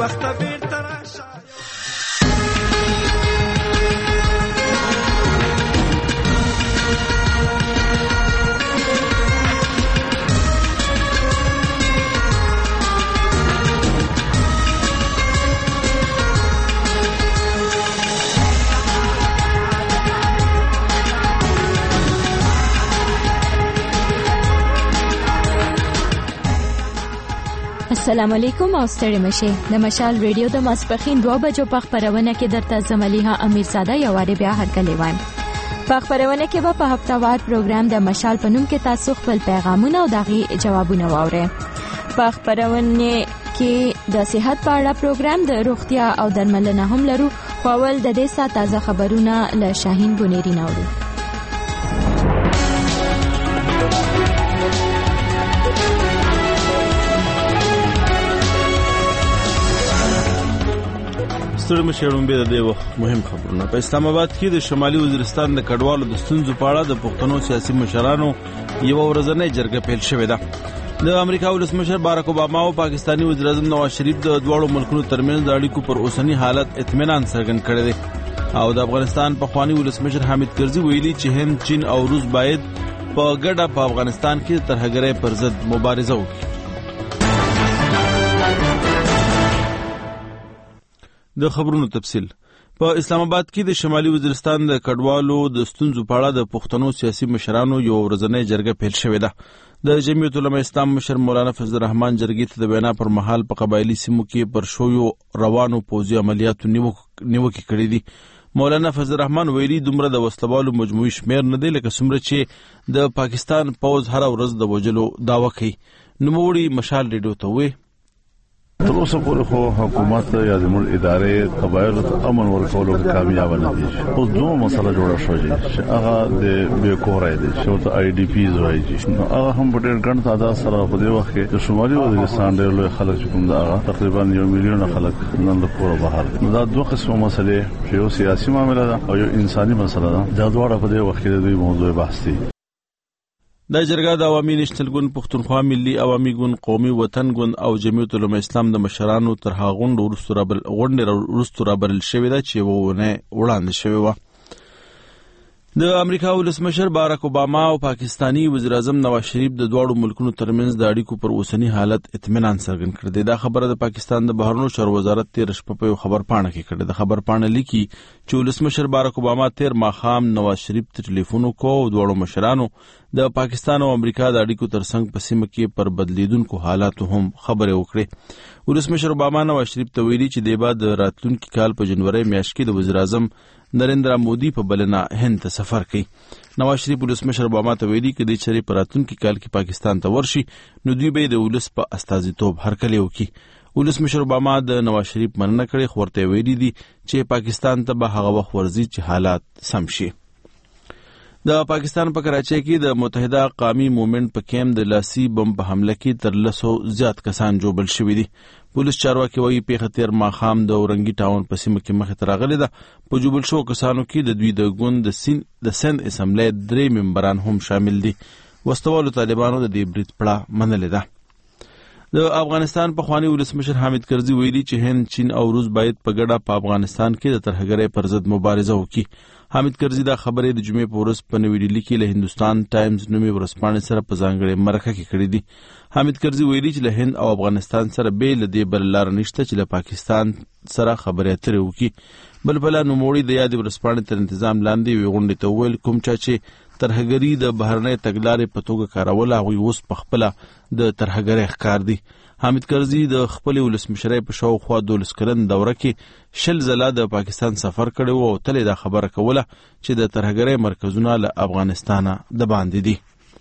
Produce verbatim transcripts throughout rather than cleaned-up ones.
وخت بیرته راشه. السلام علیکم او ستړي مشه. د مشال ریډیو د ماسپخین دوه بجو په خبرونه کې درته زملیها امیرزاده یو واره بیا هرکلی وایم. په خبرونه کې به په هفتهوار پروګرام د مشال په نوم کې تاسو خپل پیغامونه او دغه جوابونه واورئ. په خبرونه کې د صحت په اړه پروګرام د روغتیا او درملنه هم لرو. خو اول د دې سات تازه خبرونه له شاهین بنيري نورو. ستړي مشرون به د وخت مهم خبرونه. په اسلام آباد کې د شمالي وزیرستان د کډوالو د ستونزو په اړه د پښتنو سیاسي مشرانو یو ورځنۍ جرګه پیل شوې ده. د امریکا ولسمشر باراک اوباما او پاکستاني وزیر اعظم نواز شریف د دوه ملکونو ترمنځ د اړیکو پر اوسنی حالت اطمینان څرګند کړی دی او د افغانستان پخوانی ولسمشر حامد کرزي ویلي چې هند، چین او روس باید په ګډه په افغانستان کې د ترهګرۍ پر ضد مبارزه وکړي. د خبرونو تفصیل. په اسلام آباد کې د شمالي وزیرستان د کډوالو د ستونزو په اړه د پښتنو سیاسي مشرانو یو ورځنۍ جرګه پیل شوې ده. د جمعیت العلماء اسلام مشر مولانا فضل الرحمن جرګې ته د وینا پر مهال په قبایلی سیمو کې پر شویو روانو پوځي عملیاتو نیوکې کړې دي. مولانا فضل الرحمن ویلي دومره د وسلوالو مجموعي شمیر نه دی لکه څومره چې د پاکستان پوځ هر ورځ د وژلو دعوه کوي. نوموړي مشال ریډیو ته وویل تر اوسه پورې خو حکومت یا زموږ ادارې قبایلو ته امن ورکولو کې کامیاب نه دي. اوس دوه مسله جوړه شوې چې هغه د بیکورای دي چې ته آی ډی پیز وایي چې هغه هم په ډېر ګڼ تعداد سره په دې وخت کې د شمالي وزیرستان ډېر لوی خلک چې کوم دا تقریبا یو میلیون خلک نن له کوره بهر دي. دا دوه قسمه مسلې چې یو سیاسي معاملې ده او یو انساني مسله ده. دا دواړه په دې وخت کې د دوی موضوع بحث دي. د جرګه د عوامي نېشنل ګوند، پښتونخوا ملي عوامي ګوند، قومي وطن ګوند او جمعیت العلماء اسلام د مشرانو تر هغه غونډې وروسته رابلل شوې ده چې وونه وړاندې شوې وه. د امریکا ولسمشر باراک اوباما او پاکستاني وزیر اعظم نواز شریف د دواړو ملکونو ترمنځ د اړیکو پر اوسنی حالت اطمینان څرګند کړی دی. دا خبره د پاکستان د بهرنیو چارو وزارت تیر شپه په خبر پاڼه کې کړې ده. خبر پاڼه لیکي چې ولسمشر باراک اوباما تیر ماښام نواز شریف ته ټلیفون وکړ او دواړو مشرانو د پاکستان او امریکا د اړیکو ترڅنګ په سیمه کې پر بدلیدونکو حالاتو هم خبرې وکړې. ولسمشر اوباما نواز شریف ته ویلي چې د بعد راتلونکي کال په جنوري میاشت کې د وزیر اعظم نریندرا مودي په بلنه هند ته سفر کوي. نواز شریف ولسمشر اوباما ته ویلي چې د چری په راتلونکي کال کې پاکستان ته ورشي نو دوی به د ولس په استازیتوب هرکلی وکړي. ولسمشر اوباما د نواز شریف مننه کړې خو ورته ویلي دي چې پاکستان ته به هغه وخت ورځي چې حالات سم شي. د پاکستان په کراچۍ کې د متحده قومي موومېنټ په کیمپ د لاسي بم په حمله کې تر لسو زیات کسان جوړ شوي دي. پولیس چارواکي وایي پیښه تیر ماښام د اورنګي ټاون په سیمه کې مخې ته راغلې ده. په جوړ شوو کسانو کې د دوی د ګوند د سین د سند اسمبلی درې ممبران هم شامل دي. وسوالو طالبانو د دې برید پړه منلې ده. د افغانستان پخوانی ولسمشر حامد کرزي ویلي چې هند، چین او روس باید په ګډه په افغانستان کې د ترهګرۍ پر ضد مبارزه وکړي. حامد کرزي دا خبرې د جمعې په ورځ په نوې ډیلي کې له هندوستان ټایمز نومي ورځپاڼې سره په ځانګړې مرکه کې کړې دي. حامد کرزي ویلي چې له هند او افغانستان سره بې له دې بل لار نشته چې له پاکستان سره خبرې اترې وکړي. بل بله نوموړي د یادې ورځپاڼې تر انتظام لاندې یوې غونډې ته وویل کوم چا چې ترهګري د بهرنۍ تګلارې په توګه کارول هغوی اوس په خپله د ترهګرۍ ښکار دي. حامد کرزي د خپلې ولسمشرۍ په شاوخوا دولس کلن دوره کې شل ځله د پاکستان سفر کړی و او تل دا خبره کوله چې د ترهګرۍ مرکزونه له افغانستانه د باندې دي.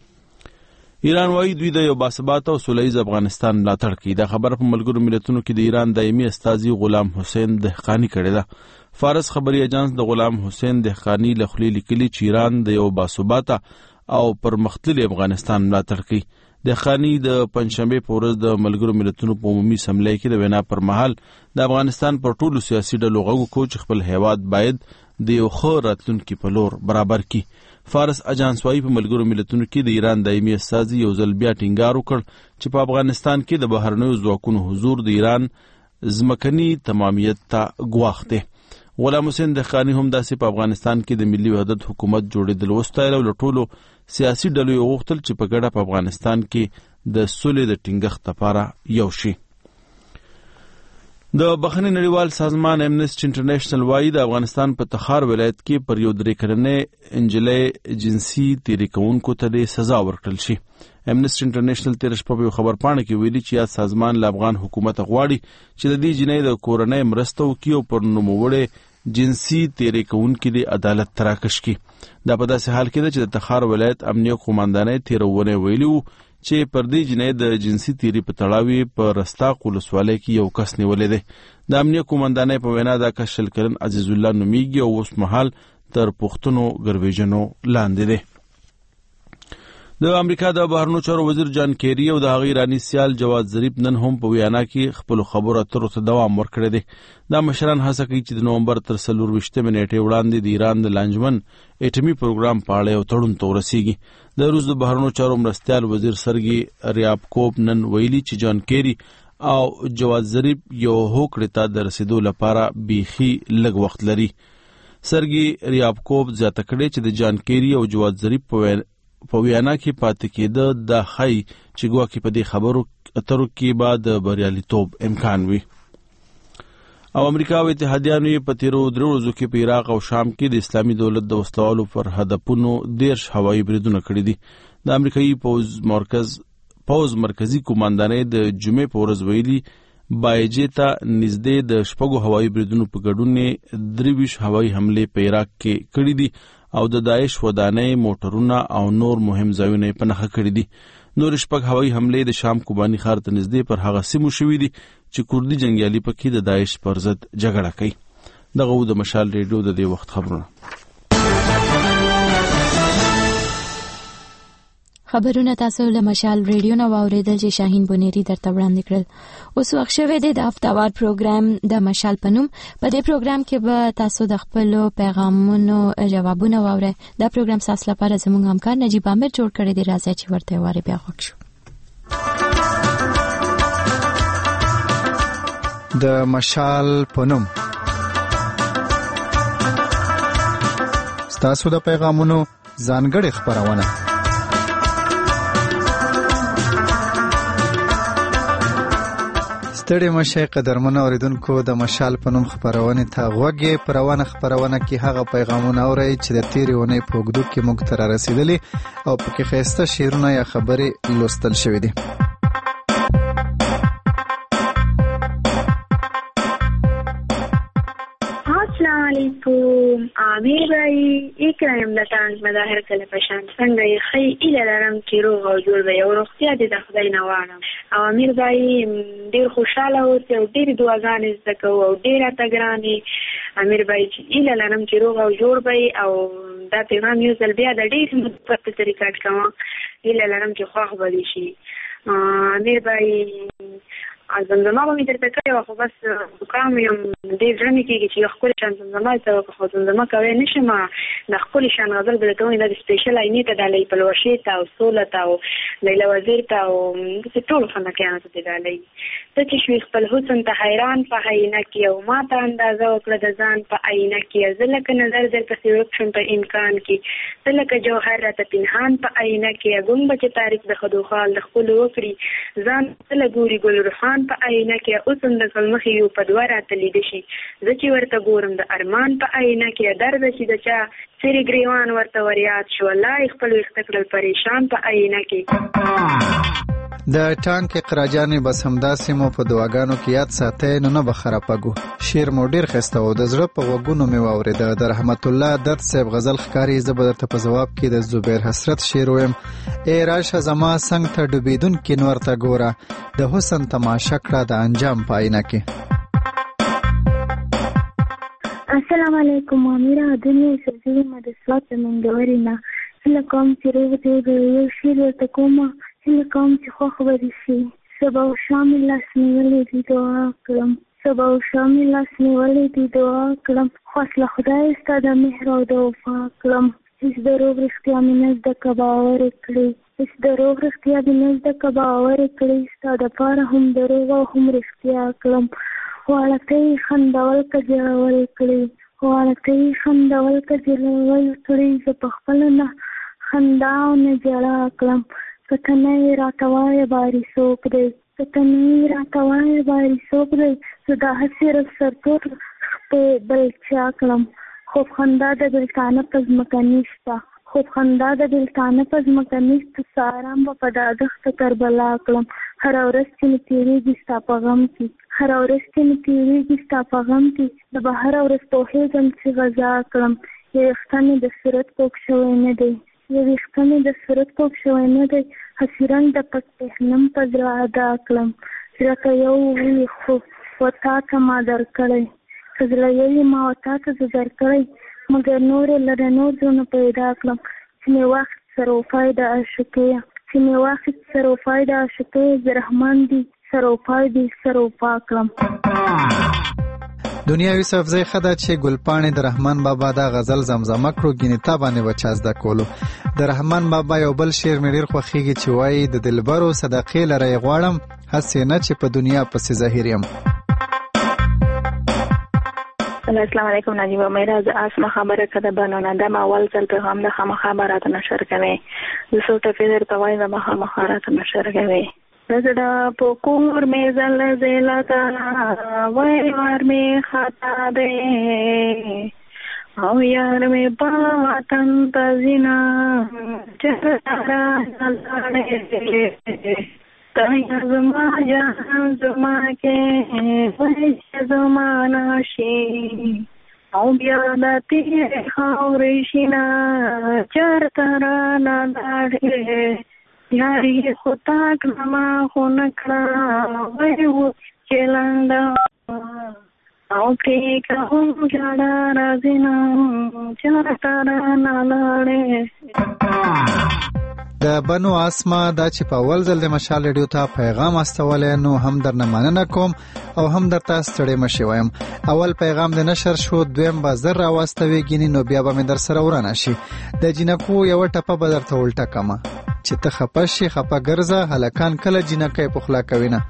ایران وايي دوی د یو باثباته او سولیز افغانستان ملاتړ کوي. دا خبره په ملګرو ملتونو کې د ایران دایمي استازي غلام حسین دهقاني کړې ده. فارس خبري اجانس د غلام حسین دهقاني له خولې لیکلي چې ایران د یو باثباته او پرمختللي افغانستان ملاتړ کوي. دهقاني د پنځشنبه په ورځ د ملګرو ملتونو په عمومي اسمبلی کې د وینا پر مهال د افغانستان پر ټولو سیاسي ډلو غږ وکړ چې خپل هیواد باید د یو ښه راتلونکي په لور برابر کړي. فارس اجانس وايي په ملګرو ملتونو کې د ایران دایمي استازي یو ځل بیا ټینګار وکړ چې په افغانستان کې د بهرنیو ځواکونو حضور د ایران ځمکني تمامیت ته ګواښ دی. غلام حسین دهقاني هم داسې په افغانستان کې د ملي وحدت حکومت جوړېدل وستایل او له ټولو سیاسي ډلو یې وغوښتل چې په ګډه په افغانستان کې د سولې د ټینګښت لپاره یو شي. د بخښنې نړیوال سازمان امنسټي انټرنیشنل وايي د افغانستان په تخار ولایت کې پر یو درې کلنې نجلۍ جنسي تېري کوونکو ته د سزا ورکړل شي. امنسټي انټرنیشنل تېره شپه په یو خبرپاڼه کې ویلي چې یاد سازمان له افغان حکومت غواړي چې د دې جنۍ د کورنۍ مرسته وکړي او پر نوموړې جنسي تېري کوونکي د عدالت ته راکش کړي. دا په داسې حال کې ده چې د تخار ولایت امنیه قوماندانۍ تېره اونۍ ویلي وو چې پر دې جنۍ د جنسي تېري په تړاو په رستاق ولسوالۍ کې یو کس نیولی دی. د امنیه قوماندانۍ په وینا دا کس شل کلن عزیز الله نومیږي او اوس مهال تر پوښتنو ګرویژنو لاندې دی. د امریکا د بهرنیو چارو وزیر جان کیری او د هغه ایرانی سیال جواد ظریف نن هم په ویانا کې خپل خبرو اترو ته دوام ورکړی دی. دا مشران هڅه کوي چې د نومبر تر څلور ویشتمې نیټې وړاندې د ایران د لانجمن اټومي پروګرام په اړه یو تړون ته ورسیږي. د روس د بهرنیو چارو مرستیال وزیر سرګي ریابکوف نن ویلي چې جان کیری او جواد ظریف یو هوکړې ته د رسیدو لپاره بیخي لږ وخت لري. سرګي ریابکوف زیاته کړې چې د جان کیری او جواد ظریف په په ویانا کې پاتې کېده د خی چې ګواکې په دې خبرو اترو کې به د بریالیتوب امکان وي. او امریکا او اتحادیانو یې په تیرو درې ورځو کې په عراق او شام کې د اسلامي دولت د وسلوالو پر هدفونو دیرش هوایي بریدونه کړي دي. د امریکایي پوز مرکز پوز مرکزی قوماندانۍ د جمعې په ورځ ویلي بایجې ته نږدې د شپږو هوایي بریدونو په ګډون یې درې ویشت هوایي حملې په عراق کې کړي دي او د داعش ودانۍ موټرونه او نور مهم ځایونه په نښه کړي دي. نور شپږ هوایي حملې د شام کوباني ښار ته نږدې پر هغه سیمو شوي دي چې کوردي جنګیالي پکې د داعش پر ضد جګړه کوي. دغه و د مشال ریډیو د دې وخت خبرونه. خبرونه تاسو له مشال ریډیو نه واوریدل چې شاهین بونيري درته وړاندې کړل. اوس وخت شوی دی د هفتهوار پروګرام د مشال په نوم. په دې پروګرام کې به تاسو د خپل پیغامونو جوابونه واورئ. دا پروګرام تاسو لپاره زموږ همکار نجیب عامر جوړ کړی دی. راځي چې ورته واره بیا خوښ شو. د مشال په نوم تاسو د پیغامونو ځانګړې خبرونه. ستړي مشه قدرمن اوریدونکو د مشال په نوم خبرونه ته غوږی پر روانه خبرونه کې هغه پیغامونه اوري چې د تیرې ونې په وګړو کې موږ تر رسیدلي او پکې خسته شیرونه یا خبرې لوستل شوې دي. السلام علیکم. امیر بھائی اکرام لتان مظاهر کله پشان څنګه یې خی اله لرم چې روغ او جوړ وي او روغتیا دې د خدای نه واړم. او امیر بھائی ډیر خوشاله اوسئ او ډیر دعاګانې زده کوو او ډیر اتګرانې امیر بھائی چې اله لرم چې روغ او جوړ وي او دا پیغام یو ځل بیا د ډیر مثبت طریقه کوم اله لرم چې خوښ به شي. امیر بھائی زمزمه به مې درته کړې وه خو بس زکام یم ډېر زړه مې کېږي چې یو ښکلې شان زمزمه درته وکړه خو زمزمه کوی نه شم. د ښکلې شان غزل به درته وایي دا د سپېشل عینې ته ډالۍ پلوشې ته او سوله ته او لیلا وزیر ته او داسې ټولو خنکیانو ته دې ډالۍ. ته چې شوې خپل حسن ته حیران په آینه کې او ما ته اندازه وکړه د ځان په آینه کې. زه لکه نظر در پسې ورک شم په امکان کې. ته لکه جوهر راته پنهان په آینه کې. ګم به چې تعریف د خدوخال د خپلو وکړي ځان تله ګوري ګل روحان په آینه کې. اوس هم د ځلمخې یو په دوه راته لیده شي. زه چې ورته ګورم د ارمان په آینه کې درد چې د چا سری ګریوان ورته وریاد شو. الله خپل وخت کړل پریشان په آینه کې. د ټانک اقراجانې بس همداسې مو په دعاګانو کې یاد ساتئ نو نه به خرابګو. شعر مو ډېر ښایسته و د زړه په غوږونو مې واورېده. د رحمت الله درد صاحب غزل ښکاري. زه به درته په ځواب کې د زبیر حسرت شعر ویم. ای راشه زما څنګ ته ډوبېدونکي نور ته ګوره د حسن تماشه کړه د انجام په آینه کې. السلام علیکم. امیره دنیا سرزوی ما د سوات د منګورې نه هله کوم چې روغ دی یو شعر ورته کومه هله کوم چې خوښ به دې شي. سبا او شام مې لاس نیولی دي دعا کړم. سبا او شام مې لاس نیولی دي دعا کړم. خواست له خدای ستا د مهر او د وفا کړم. هېڅ دروغ رښتیا مې نه زده که باور یې کړې. هېڅ دروغ رښتیا مې نه زده که باور یې کړې. ستا دپاره هم دروغ او هم رښتیا کړم. غواړکۍ خندول که جړول کړي، غواړکۍ خندول که جړول کړي، زه په خپله نه خندا او نه ژړا کړم. که ته نه یې راته وایې باري څوک دی، که ته نه یې راته وایې باري څوک دی، زه دا هسې رب سرتور خپې بل چا کړم. خوب خندا د بېلتانه په ځمکه نشته، خوب خندا د بېلتانه په ځمکه نشته، سارام به په دا دښته کربلا کړم. هره ورځ چې مې تېرېږي ستا په غم کې، هره ورځ چې مې تېرېږي ستا په غم کې، زه به هره ورځ پوهېږم چې غذا کړم. یو ویښته مې د صورت پوک شوی نه دی، یو ویښته مې د صورت پوک شوی نه دی، هسې رنګ د پټ پهنم په زړه ادا کړم. زړه که یو وي خو و تا ته ما درکړی، که زړه یو یې ما و تا ته زه درکړی، مګر نورې لره نور زړونه پیدا کړم. چې مې واخیست سروپای د عاشقۍ، چې مې واخیست سروپای د عاشقۍ، زه رحمان دي سروپای دي سروپا کړم. دنیا یوسفزۍ ښه ده چې ګلپاڼې د رحمان بابا دا غزل زمزمه کړو، ګینې تا باندې به چا زده کولو. د رحمان بابا یو بل شعر مې ډېر خوښېږي چې وایي د دلبرو صدقې لره یې غواړم، هسې نه چې په دنیا پسې زهیر یم. السلام علیکم نجیبه میرا، زه اسمه خبره کده بنانه دم اول ځل پیغام د خامخا برات نشر کوي، زه څو ټپې درته وایم د مخامخا راته نشر کوي. زړه په کور مې زلزله ده، وای وار مې خطا دی، او یار مې په وطن ته ځینه چېرته رانه ته زما جهان زما کې وای زما ناشي، او بیا د تېرې خاورې شینه چېرته رانه لاړې، یاري خو تا کړمه خو نه کړه وای و چې لنډه، او پرېږه هم ژړا راځي نه چېرته رانه لاړې. د بنو اسما دا چې په اول ځل د مشال ریډیو ته پیغام استولی، نو هم درنه مننه کوم او هم درته ستړی مشې وایم. اول پیغام د نشر شو، دویم به زر راواستوي ګینې، نو بیا به مې در سره ورانه شي. د جینکو یوه ټپه به درته الټه کمه، چې ته خپه شي خپه ګرځه، هلکان کله جینکۍ پخلا کوي نه.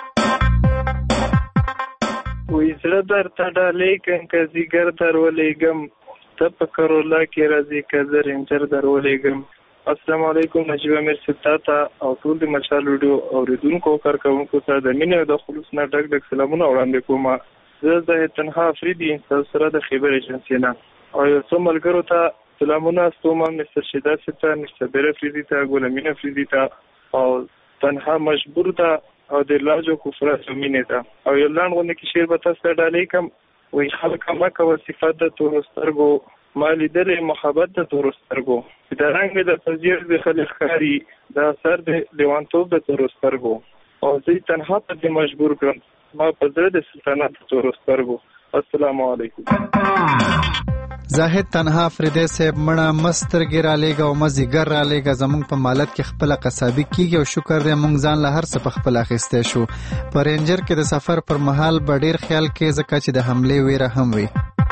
وی زړه درته ډالۍ کم که ځیګر در ولېږم، ته په کرولا کې راځې که زه رینجر در ولېږم. السلام علیکم نجیبه میر صاحب، تا ته او ټول د مشال ریډیو اورېدونکو کارکوونکو ته د مینې او د خلوص نه ډک ډک سلامونه وړاندې کوم. زه د تنها افریدي ستاسو سره د خیبر ایجنسۍ نه او یو څو ملګرو ته سلامونه استوم، مستر شیدا صاحب ته، مستر بیر افریدي ته، ګل امین افریدي ته، او تنها مجبور ته، او د لاجو کفرات مینې ته. او یو لاند غونډه کې شعر به تاسو ته ډالۍ کم. وی خلک مه کوه صفات د تورو سترګو، ما لیدلې محبت د تورو سترګو، د رنګ د تزیر د خلک ښکاري، د اثر د لیوانتوب د تورو سترګو، او زه تنها ته دې مجبور کړم، ما په زړه د سلطنت د تورو سترګو. السلام علیکم. زاهد تنها افریدی صاحب مړه مسترګې را لېږه او مزیګر را لېږه، زمونږ په مالت کې خپله قصابي کېږي او شکر دی مونږ ځان له هر څه په خپل اخیستی شو. په رینجر کې د سفر پر مهال به ډېر خیال کې، ځکه چې د حملې ویره هم وي.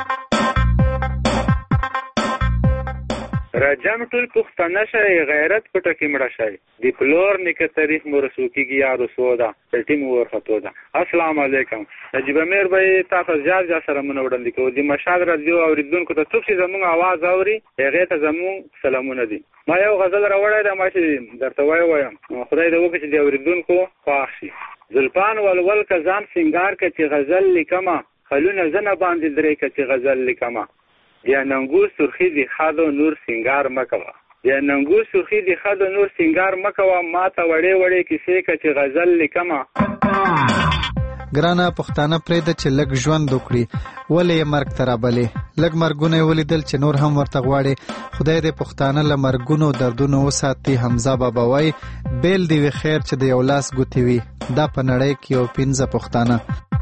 راجم ټول پښتانه شئ، غیرت پټه کې مړه شئ، د پلور نیکه تاریخ مو رسو کېږي یا رسو ده، چټي مو ورختو ده. السلام علیکم. نجیبه میر به تاسو زیات زیات سره مونږ وړاندې کوو. د مشال راډیو اورېدونکو ته څوک چې زموږ اواز اوري هغې ته زموږ سلامونه دي. ما یو غزل راوړی ده، ما چې درته ووایم، خدای دې وکړي چې د اورېدونکو خوښ شي. زلفان ولول که ځان سینګار که چې غزل لیکمه، خلونه زه نه باندې درې که چې غزل لیکمه، یا ننګو سرخی دی خادو نور سنگار مکوا، یا ننګو سرخی دی خادو نور سنگار مکوا، ما ته وړې وړې کیسې که چې غزل لیکمه. ګرانه پښتانه پرېږده چې لږ ژوند وکړي، ولې یې مرګ ته رابلې؟ لږ مرګونه یې ولیدل چې نور هم ورته غواړي. خدای دې پښتانه له مرګونو دردونو وساتي. حمزه بابا وایي بیل دی وي خیر چې د یو لاس ګوتې وي، دا په نړۍ کې یو پنځه پښتانه.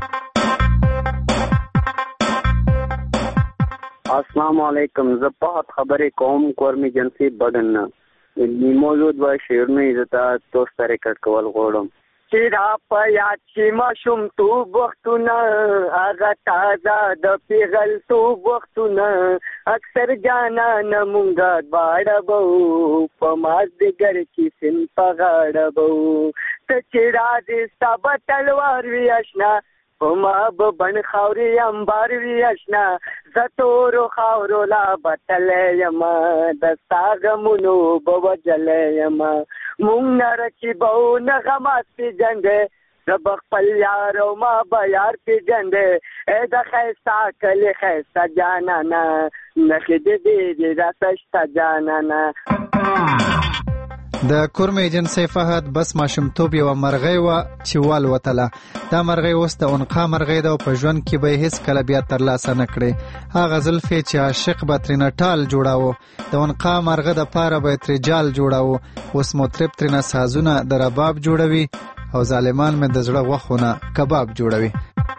السلام علیکم. زه فقط خبرې کوم کورمي جنسي بدن نه موجود و شعرونه عزت تاسو ته ریکارډ کول غواړم. چې را په یاد شي ماشومتوب وختونه، هغه تازه د پیغلتوب وختونه، اکثر جانانه مونږه دواړه به وو، په مازدیګر کې سیند په غاړه به وو، ته چې راځې ستا به تلوار وي اشنا، وما به بڼ خاورې انبار وي اشنا زه تورو خاورو لا بتلی یم د ستا غمونو به وجلی یم مونږ نه رقیبه او نه غماز پېژندی زه به خپل یار او ما به یار پېژندی ای د ښایسته کلي ښایسته جانانه نښې دې ډېرې راته شته جانانه. د کورم ایجنسۍ فهد بس ماشومتوب یوه مرغۍ وه چې والوتله. دا مرغۍ اوس د عنقا مرغۍ ده او په ژوند کې به یې هېڅکله بیا ترلاسه نه کړې. هغه زلفې چې عاشق به ترېنه ټال جوړاوه د عنقا مرغه دپاره به یې ترې جال جوړاوه. اوس مطرب ترېنه سازونه د رباب جوړوي او ظالمان مې د زړه غوښونه کباب جوړوي.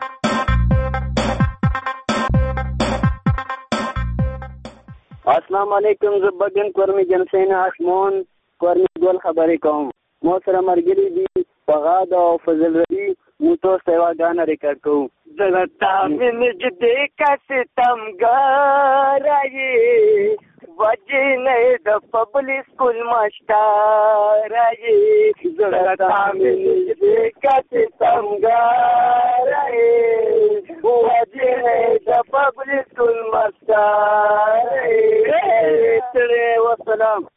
السلام علیکم. زه بګن کورم ایجنسۍ نه هاشمون کورمی ګل خبرې کوم. مو سره ملګري دي فغاد او فضل ربی. موږ تاسو یوه ګانه ریکارډ کوو. زه تا مې نږدې کا ستمګاره یې وجې نه د پبلک سکول ماسټره یې زه تا مې نږدې کا ستمګاره یې وجې نه د پبلک سکول ماسټره یې. وسلام.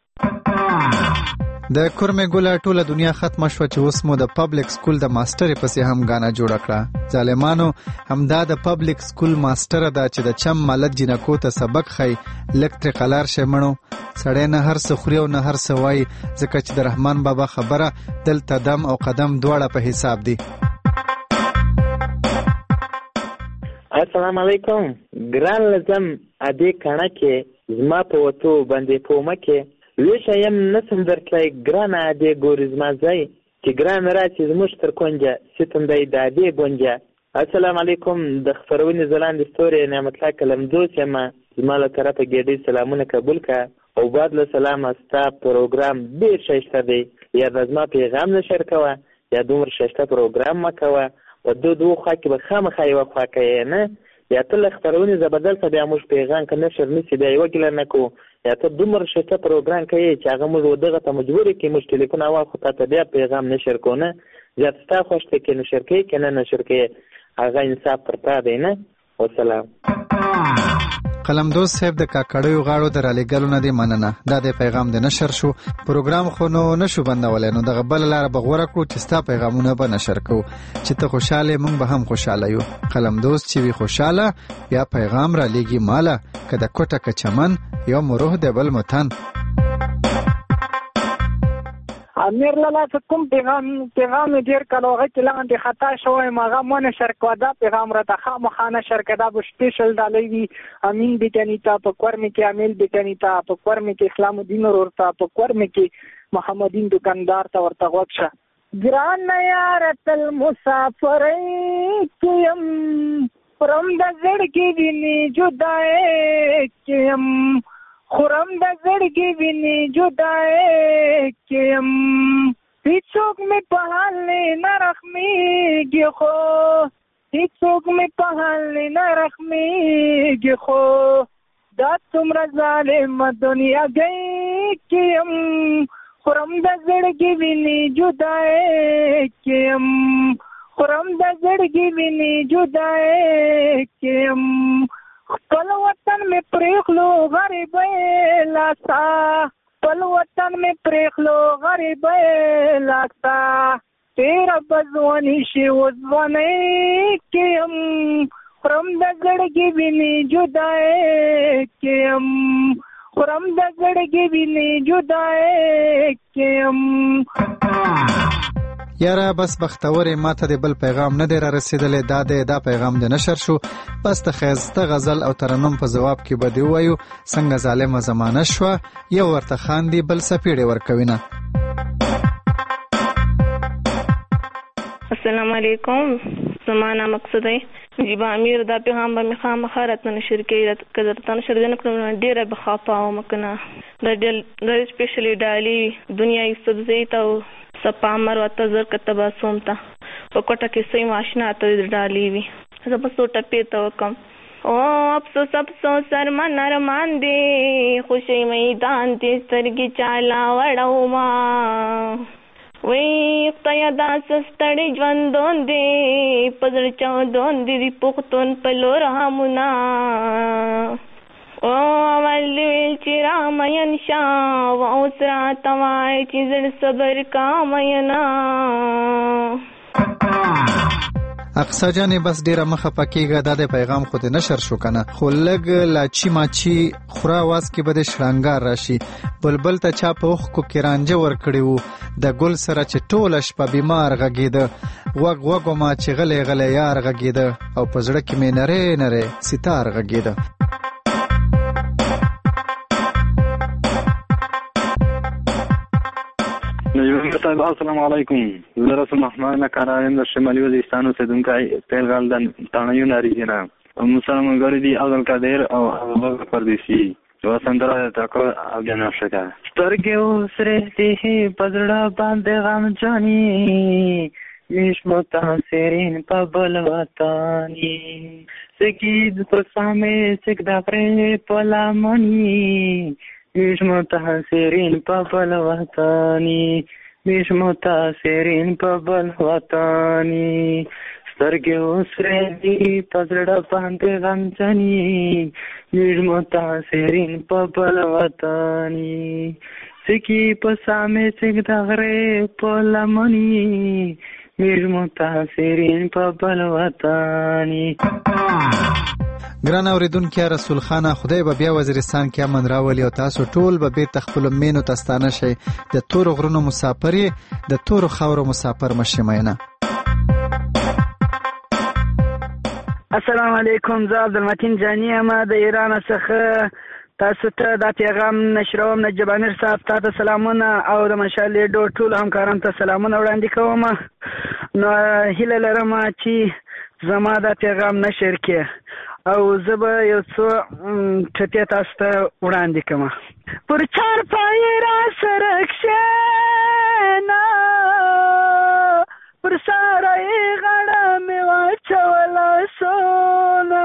د کورمې ګله ټوله دنیا ختمه شوه چې اوس مو د پبلک سکول د ماسټرې پسې هم ګانا جوړه کړه. ظالمانو همدا د پبلک سکول ماسټره ده چې د چم مالت جنکو ته سبق ښیي. لږ ترې قلار شي مړو سړی نه هر څه خوري او نه هر څه وایي ځکه چې د رحمان بابا خبره دلته دم او قدم دواړه په حساب دي. السلام علیکم. ګران لزم ادې کڼه کې زما په وتو باندې پومه کې ویشه یم نسم درتلی ګرانه ادې ګورې زما ځای چې ګران راشي زموږ تر کونجه ستم دی د ادې ګونجه. السلام علیکم. د خپرونې ځلانده ستوري نعمت الله قلمدوس یم. زما له طرفه ګېډۍ سلامونه قبول که او بعد له سلامه ستا پروګرام ډېر ښایسته دی. یا د زما پیغام نشر کوه یا دومره ښایسته پروګرام مه کوه. په دو دوو خوا کې به خامخا یوه خوا کوې نه یا ته له خپرونې زه بدل که بیا موږ پیغام که نشر نیسي بیا یوه ګیله نه کوو یا ته دومره ښایسته پروګرام کوې چې هغه موږ ودغه ته مجبور یې کړي موږ ټلیفون اواخو تا ته بیا پیغام نشر کوو نه زیات ستا خوښ دی که نشر کوې که نه نشر کوې هغه انصاف پر تا دی نه. وسلام. قلمدوز صاحب د کاکړیو غاړو د رالیږلو نه دی مننه. دا د پیغام د نشر شو پروګرام خو نو نشو بندولی نو دغه بله لاره به غوره کړو چې ستا پیغامونه به نشر کوو چې ته خوشحاله موږ به هم خوشحاله یو. قلمدوز چې وي خوشحاله بیا پیغام رالیږي ماله که د کوټه که چمن یو مروح دی بل متن. امیر لالا څه کوم پیغام پیغام یې ډېر کله هغه کې لاندې خطا شوی یم هغه مو نشر کوه. دا پیغام راته خامخا نشر کړه. دا به سپیشل ډالۍ وي امین بیټني ته په کورمې کې امیل بیټني ته په کورمې کې اسلام الدین ورور ته په کورمې کې محمدین دکاندار ته ورته غوږ شه. ګرانه یاره تل مسافرۍ کې یم خورم د زړګي وینې جدای کې یم خورم د زړګي وینې جدای کې یم هیڅوک مې په حال نه رحمېږي خو هیڅوک مې په حال نه رحمېږي خو دا څومره ظالمه دنیا گۍ کې یم خورم د زړګي وینې جدای کې یم خورم د زړګي وینې جدای کې یم خپل وطن مې پرېښلو غریبۍ لاسا خپل وطن مې پرېښلو غریبۍ لاسا تېره به ځواني شي اوس ځوانۍ کې یم خورم د زړګي وینې جدای کې یم خورم د زړګي وینې جدای کې یم. یاره بس بختورې ما ته د بل پیغام نه دی را رسېدلی. دا دی دا پیغام د نشر شو. بس د ښایسته غزل او ترنم په ځواب کې به دې ووایو څنګه ظالمه زمانه شوه یو ورته خاندي بل څپېړې ورکوي نه. السلام علیکم. زما نام مقصد دی. جیبا امیر دا پیغام به مې خامخا راته نشر کوي که درته نشر نه کړم نو ډېره به خفه وم که نه. دا ډېر سپیشلي ډالۍ دنیا یوسفزۍ ته او سپا امر وته زر کته به سوم ته په کوټه کې سوی ماشنا ته ډالۍ وي زه به څو ټپې ته وکړم. او افسوس افسوس ارمان ارمان دی خوشی میدان دې سترګې چالا وړوما وی خدای دا سستړي ژوندون دی پزړ چودون دی پختون په لور همونه او اول ویل چې رامین شاه و اوس راته وایي چې زړه صبر کامینا. اقصا جانې بس ډیره مخه پکېږه دا د پیغام خو دې نشر شو کنه خو لږ لاچی ماچی خورا واز کې به د شړنګار راشي بلبل ته چا په اوښکو کې رانجه ورکړی وو د ګل سره چې ټوله شپه بیمار غږېده غوږ غوږو ما چې غلی غلی یار غږېده او په زړه کې مې نری نری ستار غږېده. السلام علیکم. زه رسول محمد کرایم د شمالي وزیرستان اوسیدونکی پیلغال د تڼیو ناریجنه مسلمان ملګري دي عبدالقادر او ابوبکر پردیسي یوه سندره د ټاکو او جنا شکه سترګې اوسرې دي په زړه باندې غمجنې میش متاثرین په بل وطني سکید په سامې سک د پرې په لمني میش متاثرین په بل وطني میش متاثرین په بل وطني سترګې اوسرې دي په زړه باندې غمجنې میش متاثرین په بل وطني سکی په سامې سک د غرې په لمني میش متاثرین په بل وطني. ګران اوریدونکي رسول خان خدای به بیا وزیرستان کې امن راولي او تاسو ټول به بیرته خپلو مینو ته ستانه شئ. د تورو غرونو مسافر یې د تورو خاورو مسافر مشې مینه. السلام علیکم. زه عبدالمتین جانی یم د ایران څخه تاسو ته دا پیغام نشروم. نجیب امیر صاحب تا ته سلامونه او د مشال ریډیو ټول همکارانو ته سلامونه وړاندې کوم. نو هیله لرم چې زما دا پیغام نشر کړي او زه به یو څو ټپې تاسو ته وړاندې کوم. پر چارپای را سره کښېنه پر ساره یې غاړه مې واچوله سونه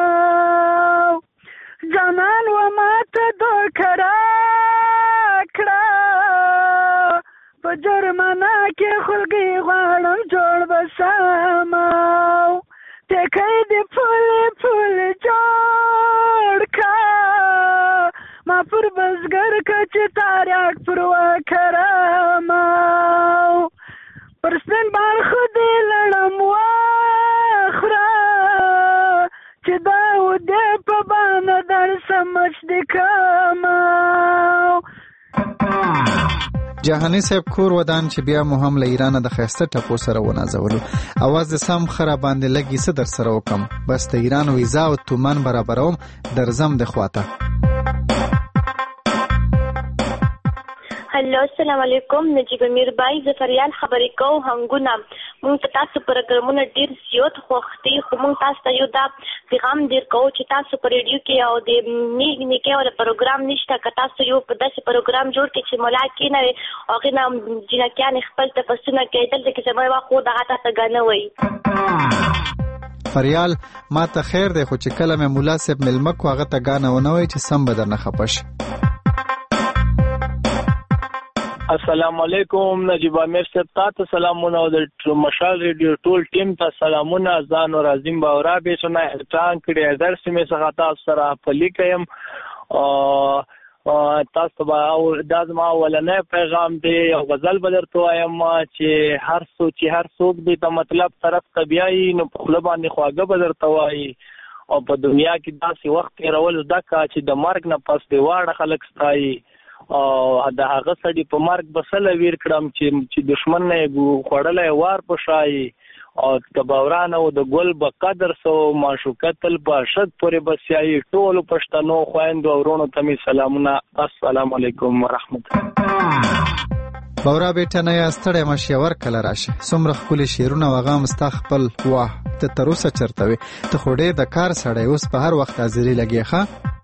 جانان و ماته دوکه راکړه په جرمنه کې خلګۍ غواړم جوړ به سمه ټکی دې پولې پولې جوړ که ما پر بزګر که چې تاریاک پر وکرمه پر سپین بال خو دې لړم وخوره چې دا و دې په بانه در سمچ دې کمه. جهانی صاحب کور ودان چې بیا مو هم له ایرانه د ښایسته ټپو سره ونازولو اواز د سم خره باندې لګي څه در سره وکم بس د ایران ویزا او تومان برابروم درځم د خواته. هلو السلام علیکم. نجیب امیر بای زه فریال خبرې کوم هنګونه. مونږ ته تاسو پروګرامونه ډېر زیات خوښ دي خو مونږ تاسو ته یو دا پیغام ډېر کوو چې تاسو په ریډیو کې او د نیک نیکۍ والا پروګرام نشته که تاسو یو په داسې پروګرام جوړ کړئ چې ملا کېنوي او هغې نه جنکیانې خپل تپسونه کوي دلته کې زما یوه خور دغه تاسو ګانه وایي. فریال ما ته خیر دی خو چې کله مې ملا صاحب مېلمه کو هغه ته ګانه ونه وایي چې سم به درنه خفه شي. السلام علیکم. نجیب امیر صاحب تا ته سلامونه او د مشال ریډیو ټول ټیم ته سلامونه. ځان او رازم باورا به سونه احترام کړی درس مې څخه تاسو سره په لیکم تاسو به او دا زما ولنې پیغام دی او غزل بدرته وایم چې هر څوک چې هر څوک دې ته مطلب طرف ته بیاي نو په خپل باندې خواږه بدرته وایي او په دنیا کې داسې وخت تېرول زده کا چې د مرګ نه پس دی واړه خلک ستایي او د هغه سړي په مرګ بسله ویر کړم چې چې دشمن نه خوړلې وار پشای او د باوران او د ګل په قدر سو معشوقتل په شد پورې بسیای ټول پښتنو خويندو ورونو ته می سلامونه. السلام علیکم ورحمت الله. باورا بیٹه نه یاستړی مشور کله راشه څومره ښکلي شعرونه وغه مستخپل واه ته تر اوسه چرته وي ته خو ډېر د کار سړی اوس په هر وخت حاضري لګې ښه.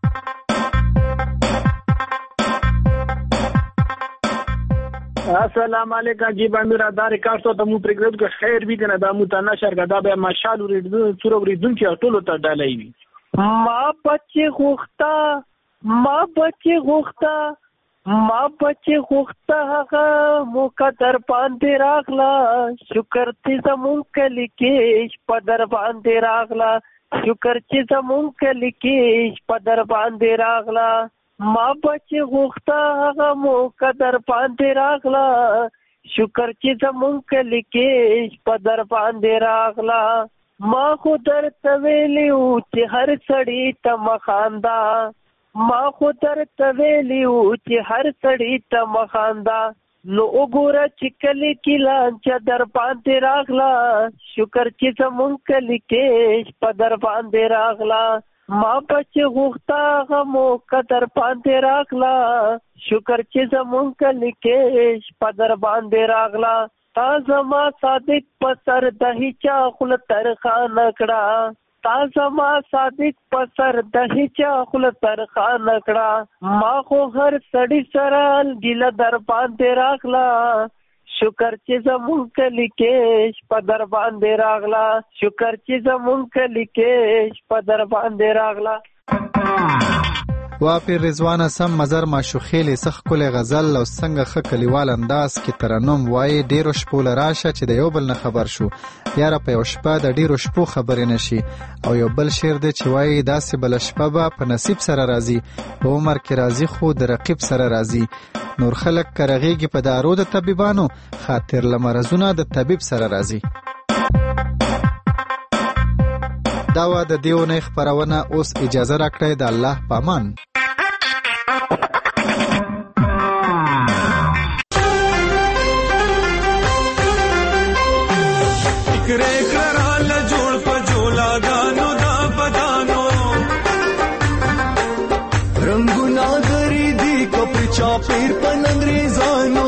السلام علیکم. جیب امیر ادارې کارته ته مو پرګرد کو خیر وی کنه دا مو ته نشر غدا به مشال ورېدو تور ورېدون کې ټولو ته ډالای وي. ما بچي غوښتا ما بچي غوښتا ما بچې غوښته هغه موقع در باندې راغله شکر چې زمونږ کلي کې شپه در باندې راغله شکر چې زمونږ کلي کې شپه در باندې راغله ما بچې غوښته هغه موقع در باندې راغله شکر چې زمونږ کلي کې شپه در باندې راغله ما خو درته ویلي وو چې هر سړي ته مه خانده ما خو درته ویلي وو چې هر سړي ته مه خانده نو وګوره چې کلي کې لانجه در باندې راغله شکر چې زمونږ کلي کې شپه در باندې راغله ما بچې غوښته هغه موقع در باندې راغله شکر چې زمونږ کلي کې شپه در باندې راغله تا زما صادق په سر د هیچا خوله ترخه نه کړه تا زما صادق په سر د هیچا خوله ترخه نه کړه ما خو هر سړي سره ګیله در باندې راغله شکر چې زمونږ کلي کې شپه در باندې راغله شکر چې زمونږ کلي کې شپه در باندې راغله وا پیر رضوانه سم مزر ماشوخېلې سخ کولې غزل او څنګه ښه کلیوال انداز کې ترنم وایي ډېرو شپو له راشه چې د یو بل نه خبر شو یاره په یو شپه د ډېرو شپو خبرې نشي او یو بل شعر دی چې وایي داسې بله شپه به په نصیب سره راځي په عمر کې راځي خو د رقیب سره راځي نور خلک که رغېږي په دارو د طبیبانو خاطر له مرضونه د طبیب سره راځي دا وه د دې اونۍ خپرونه اوس اجازه راکړئ د الله په امان چاپیر پن انگریزانو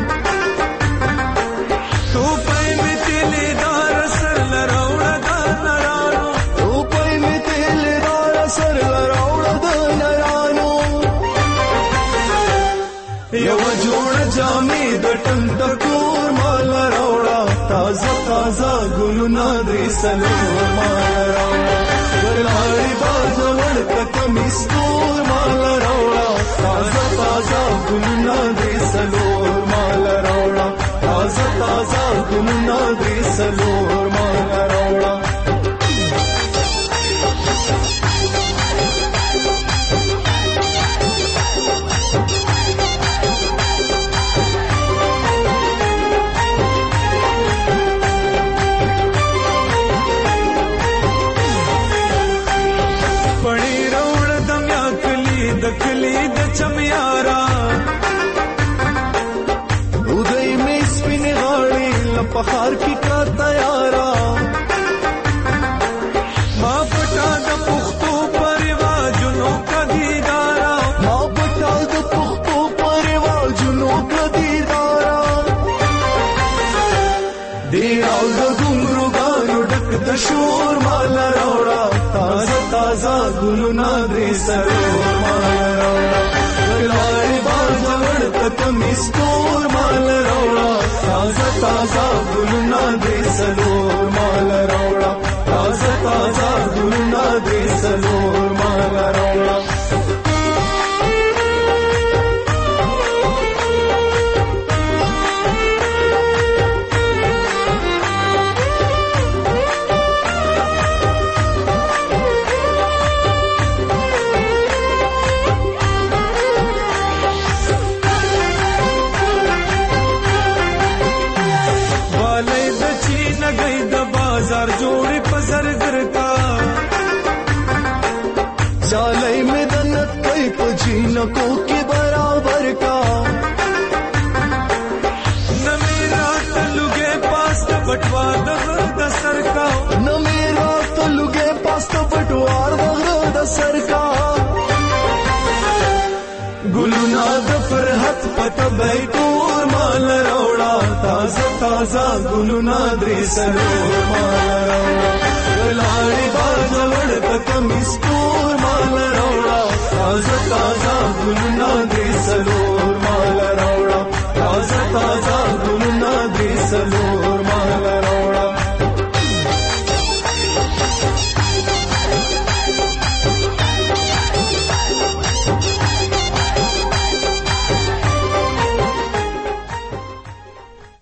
تو پای میں تیلے دار سر لراوڑا دا نرانو تو پای میں تیلے دار سر لراوڑا دا نرانو یو جوڑ جامی دٹن تکور مال راوڑا تازہ تازہ گلو نادری سلور مال راوڑا گلاڑی باز وڑکا کمیستور مال راوڑا تازہ تازہ گلنا دے سلور مال راوڑا تازہ تازہ گلنا دے سلور مال راوڑا پڑی روڑ دمیا کلی دکلی د چمیارا ادھئی میں سپین غاڑی لپخار کی کا تیارا ماں پٹا د پختو پرواجنوں کا دیدارا ماں پٹا د پختو پرواجنوں کا دیدارا دیراو د گمرو گانو ڈک د شور مالا روڑا تازہ تازہ گلو نادری سرور مالا روڑا گلاڑی باز وڑتا کمیستور مالا روڑا تازہ تازہ گلو نادری سرور مالا روڑا تازہ تازہ گلو نادری سرور مالا روڑا بازار جوڑی پسر گرتا چالائی میں دنت کئی پجینکوں کے برابر کا نہ میرا تلگے پاس بٹوا دغر دسر کا نہ میرا تلگے پاس بٹوار دغر دسر کا گلونا دفرحت پتہ بیتور مال روڑا تازہ تازہ گلونا دری سلور مال روڑا گلاڑی باز وڑتا کمیستور مال روڑا تازہ تازہ گلونا دری سلور مال روڑا تازہ تازہ گلونا دری سلور مال روڑا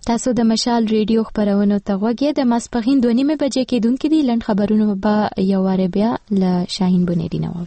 تاسو د مشال ریډیو خبرونو ته غوږی د ماسپخین دوه نیمه بجې کې دونکو دي لند خبرونه به یو واره بیا ل شاهین بنيري نو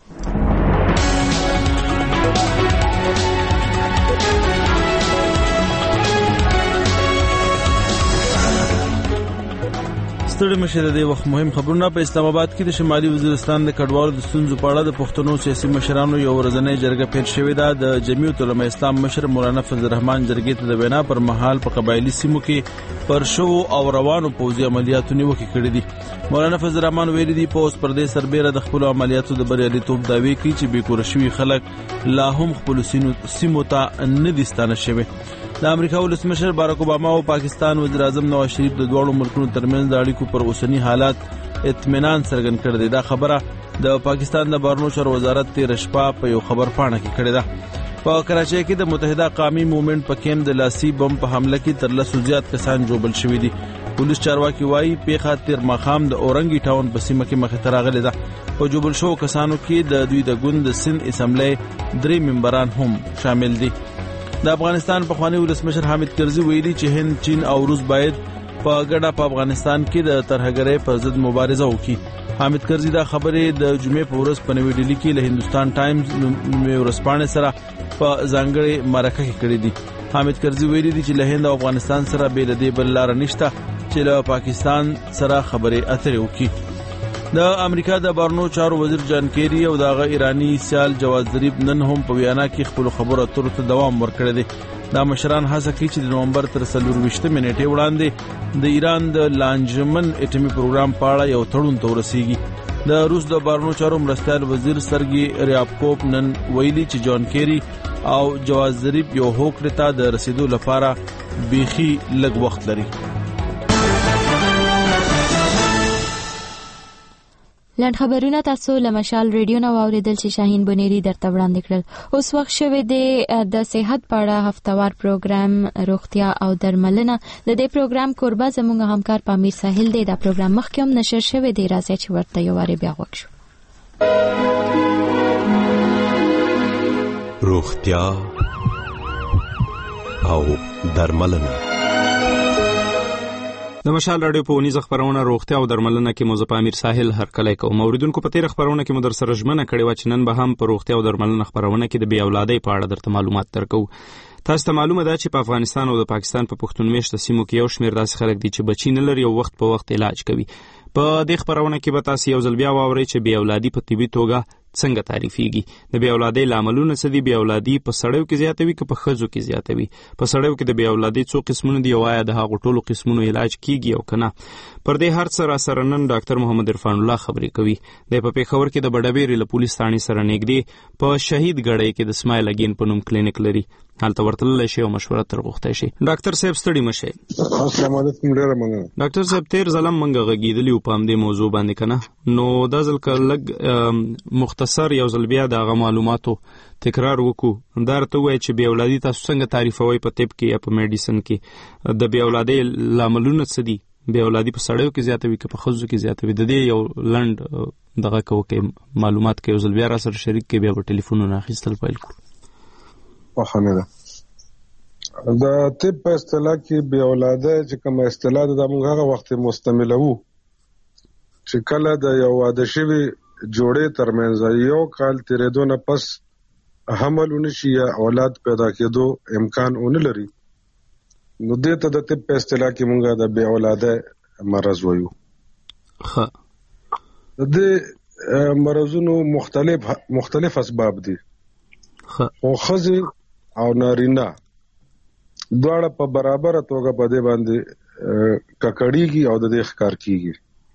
ستړي مشه د وخت مهم خبرونه په اسلام آباد کې د شمالي وزیرستان د کډوالو د ستونزو په اړه د پښتنو سیاسي مشرانو یو ورځنی جرګه پیل شوې ده. د جمعیت العلماء اسلام مشر مولانا فضل الرحمن جرګې ته د وینا پر مهال په قبایلی سیمو کې پر شو او روانو پوځي عملیاتو نیوکه کړې دي. مولانا فضل الرحمن ویلي دي پوز پردیس سربېره د خپل عملیاتو د بریالیتوب داوی کوي چې بې کور شوي خلک لا هم خپل سیمو ته نه دي ستانه شوي. د امریکا ولسمشر باراک اوباما او پاکستان وزیر اعظم نواز شریف د دوه ملکونو ترمنځ د اړیکو پر اوسنی حالات اطمینان څرګند کړی دی. دا خبره د پاکستان د بهرنیو چارو وزارت تیر شپه په یو خبر پاڼه کې کړې ده. په کراچۍ کې د متحده قومي موومېنټ په کیمپ د لاسي بم په حمله کې تر لسو زیات کسان جوړل شوي دي. پولیس چارواکي وایي پیښه تیر ماښام د اورنګي ټاون په سیمه کې مخې ته راغلې ده. په جوړل شو کسانو کې د دوی د ګوند د سند اسمبلی درې ممبران هم شامل دي. د افغانستان پخوانی ولسمشر حامد کرزي ویلي چې هند، چین او روس باید په ګډه په افغانستان کې د ترهګرۍ پر ضد مبارزه وکړي. حامد کرزي دا خبرې د جمعې په ورځ په نوې ډیلي کې له هندستان ټایمز نومي ورځپاڼې سره په ځانګړې مرکه کې کړې دي. حامد کرزي ویلي دي چې له هند او افغانستان سره بې له دې بل لار نشته چې له پاکستان سره خبرې اترې وکړي. د امریکا د بهرنیو چارو وزیر جان کیری او دغه ایرانی سیال جواد ظریف نن هم په ویانا کې خپل خبرو اترو ته دوام ورکړی دی. دا مشران هڅه کوي چې د نومبر تر څلور ویشتمې نیټې وړاندې د ایران د لانجمن اټومي پروګرام په اړه یو تړون ته ورسیږي. د روس د بهرنیو چارو مرستیال وزیر سرګي ریابکوف نن ویلي چې جان کیری او جواد ظریف یو هوکړې ته د رسیدو لپاره بیخي لږ وخت لري. لند خبرونه تاسو له مشال ریډیو نو اوریدل چې شاهین بنيري درته وړاندې کړل. اوس وخت شوه د صحت په اړه هفتوار پروګرام روغتیا او درملنه. د دې پروګرام کوربه زموږ همکار پامیر ساحل دی. دا پروګرام مخکې هم نشر شوی دی. راځي چې ورته یو واره بیا وښو. روغتیا او درملنه. د مشال رادیو په ونیزه خبرونه روغتیا او درملنه کې موضوع امیر ساحل هر کله کوم اوریدونکو په تیر خبرونه کې مدر سره ژمنه کړې و چې نن به هم په روغتیا او درملنه خبرونه کې د بیا اولادۍ په اړه درته معلومات درکو. تاسو ته معلومه ده چې په افغانستان او د پاکستان په پښتون میشته سیمو کې یو شمېر داسې خلک دي چې بچی نه لري او وخت په وخت علاج کوي. په دې خبرونه کې به تاسو یو ځل بیا واورئ چې بیا اولادي په طبي توګه څنګه تعریفېږي. د بیا اولادۍ لاملونه څه دي؟ بیا اولادي په سړیو کې زیاتوي که په ښځو کې زیاتوي؟ په سړیو کې د بیا اولادۍ څو قسمونه دي او آیا د هغو ټولو قسمونو علاج کیږي او که نه؟ پر دې هر څه راسره نن ډاکټر محمد عرفان الله خبرې کوي. دی په پېښور کې د بډبېرې له پولیس تاڼې سره نږدې په شهید ګړۍ کې د سمایل اګین په نوم کلینیک لري. هلته ورتللی شي او مشوره تر غوښتی شي. ډاکټر صاحب ستړي مه شئ. السلام علیکم. ډېره مننه. ډاکټر صاحب تیر ځل هم موږ غږېدلي وو په همدې موضوع باندې که نه؟ نو دا ځل که لږ مختصر یو ځل بیا د هغه معلوماتو تکرار وکړو. دا راته ووایه چې بیا اولادي تاسو څنګه تعریفوئ په طب کې یا په میډیسن کې؟ د بیا اولادۍ لاملونه څه دي؟ بیا اولادي په سړیو کې زیاتوي که په ښځو کې زیاتوي؟ د دې یو لنډ دغه که وکړئ معلومات که یو ځل بیا را سره شریک کړئ بیا به ټلیفونونه اخیستل پیل کړو. وخانه ده د طب په اصطلاح کې بیا اولادۍ چې کومه اصطلاح ده دا موږ هغه وخت مستعمله وو چې کله د یو واده شوي جوړې ترمنځ یو کال تیرېدو نه پس حمل ونشي یا اولاد پیدا کېدو امکان ونه لري، نو دې ته د طب په اصطلاح کې موږ د بیا اولادۍ مرض وایو. ښه. د دې مرضونو مختلف مختلف اسباب دي. ښه. خو ښځې او نارینه دواړه په برابره توګه په دې باندې ککړېږي او د دې ښکار کېږي.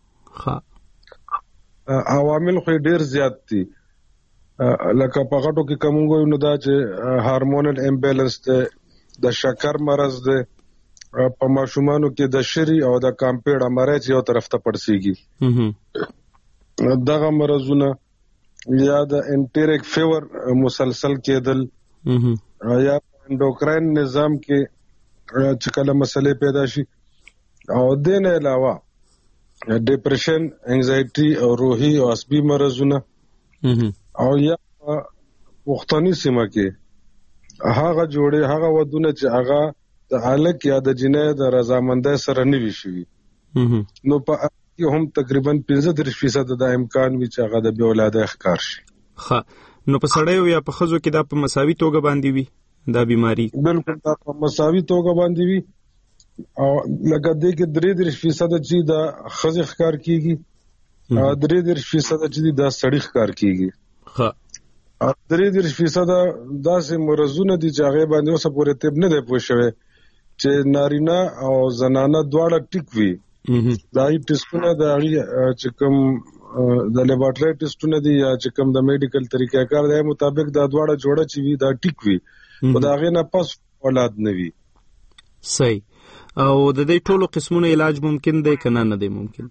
ښه. عوامل خو ډېر زیات دي، لکه په غټو کې که موږ وایو نو دا چې هارمونل امبیلنس دی، د شکر مرض دی، په ماشومانو کې د شری او د کامپیډ امراض یو طرف ته پړسېږي. دغه مرضونه یا د انټریک فیور مسلسل کېدل یا انډوکراین نظام کې چې کله مسلې پیدا شي، او دې نه علاوه ډیپریشن، انزایټي او روحي او عصبي مرضونه، او یا پښتني سیمه کې هغه جوړې هغه ودونه چې هغه د هلک یا د جنۍ د رضامندۍ سره نه وي شوي، نو په کې هم تقریبا پنځه دېرش فیصد د امکان وي چې هغه د بې اولادۍ ښکار شي. ښه، نو په سړیو یا په ښځو کې دا په مساوي توګه باندې وي دا بیماری؟ بالکل دا په مساوي توګه باندې وي، او لکه دې کې درې دېرش فیصد چې د ښځې ښکار کیږي، درې دېرش فیصد چې د سړي ښکار کیږي. ښه، درې دېرش فیصد داسې مرضونه دي چې هغې باندې اوسه پورې طب نه دی پوه شوی چې نارینه او زنانه دواړه ټیک وي. دا هغې ټیسټونه د هغې چې کوم د لیبارټري ټیسټونه دي یا چې کوم د میډیکل طریقه کار دی مطابق دا دواړه جوړه چې وي دا ټیک وي، خو د هغې نه پس اولاد نه وي. صحیح. او د دې ټولو قسمونو علاج ممکن دی که نه نه دی ممکن؟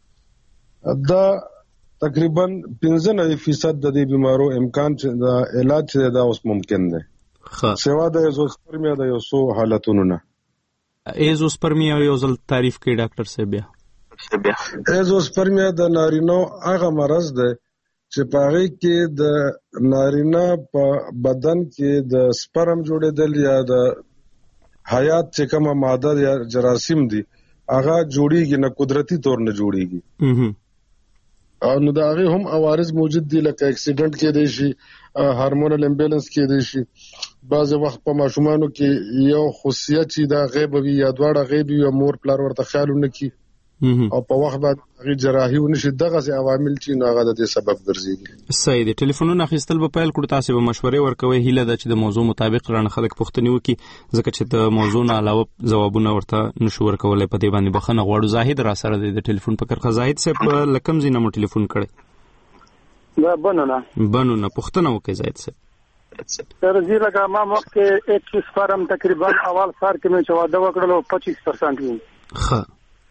دا تقریبا پنځه نوي فیصد د دې بیمارو امکان چې د علاج چې دا اوس ممکن دی، سوا د ایزوسپرمیا د یو څو حالتونو نه. ایزوسپرمیا یو ځل تعریف کړي ډاکټر صاحب بیا؟ ایزوسپرمیا د نارینه هغه مرض دی چې په هغې کې د نارینه په بدن کې د سپرم جوړېدل یا د حیات چې کومه ماده یا جراثیم دي هغه جوړیږي نه، قدرتي طور نه جوړیږي. او نو د هغې هم عوارض موجود دي، لکه اکسیډنټ کېدی شي، هارمونل امبیلنس کېدی شي. بعضې وخت په ماشومانو کې یو خصوصیت چې دا غیب وي یا دواړه غیب وي، مور پلار ورته خیال ونه کړي او په وخت باندې هغې جراحي ونه شي، دغسې عوامل چې نو هغه د دې سبب ګرځېږي. صحیح دی. ټلیفونونه اخیستل به پیل کړو، تاسې به مشورې ورکوئ. هیله ده چې د موضوع مطابق رانه خلک پوښتنې وکړي، ځکه چې د موضوع نه علاوه ځوابونه ورته نشو ورکولی. په دې باندې بخښنه غواړو. زاهد را سره دی د ټلیفون په کرښه. زاهد صاحب له کوم ځای نه مو ټلیفون کړی؟ دا بنو نه. بنو نه. پوښتنه وکړئ زاهد صاحب. درځي لکه ما مخکې اکیس فارم تقریبا اول سار کې مې چې واده وکړلو پچیس پرسنټ وي. ښه.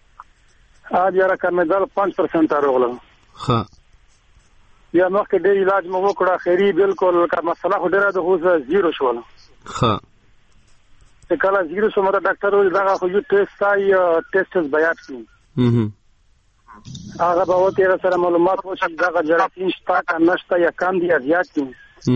آج یاره کمیدل پانچ پرسنٹ راغله. ښه. بیا مخکې ډېر علاج مو وکړه، خیري بالکل که مسله خو ډېره ده، اوس زیرو شوله. ښه. چې کله زیرو شو ماته ډاکټر وویل دغه خو یو ټیسټ دی، ټیسټ بیات کړي. هغه به وکړي، هغه سره معلومات وشي دغه جراثیم شته که نشته یا کم دي یا زیات دي.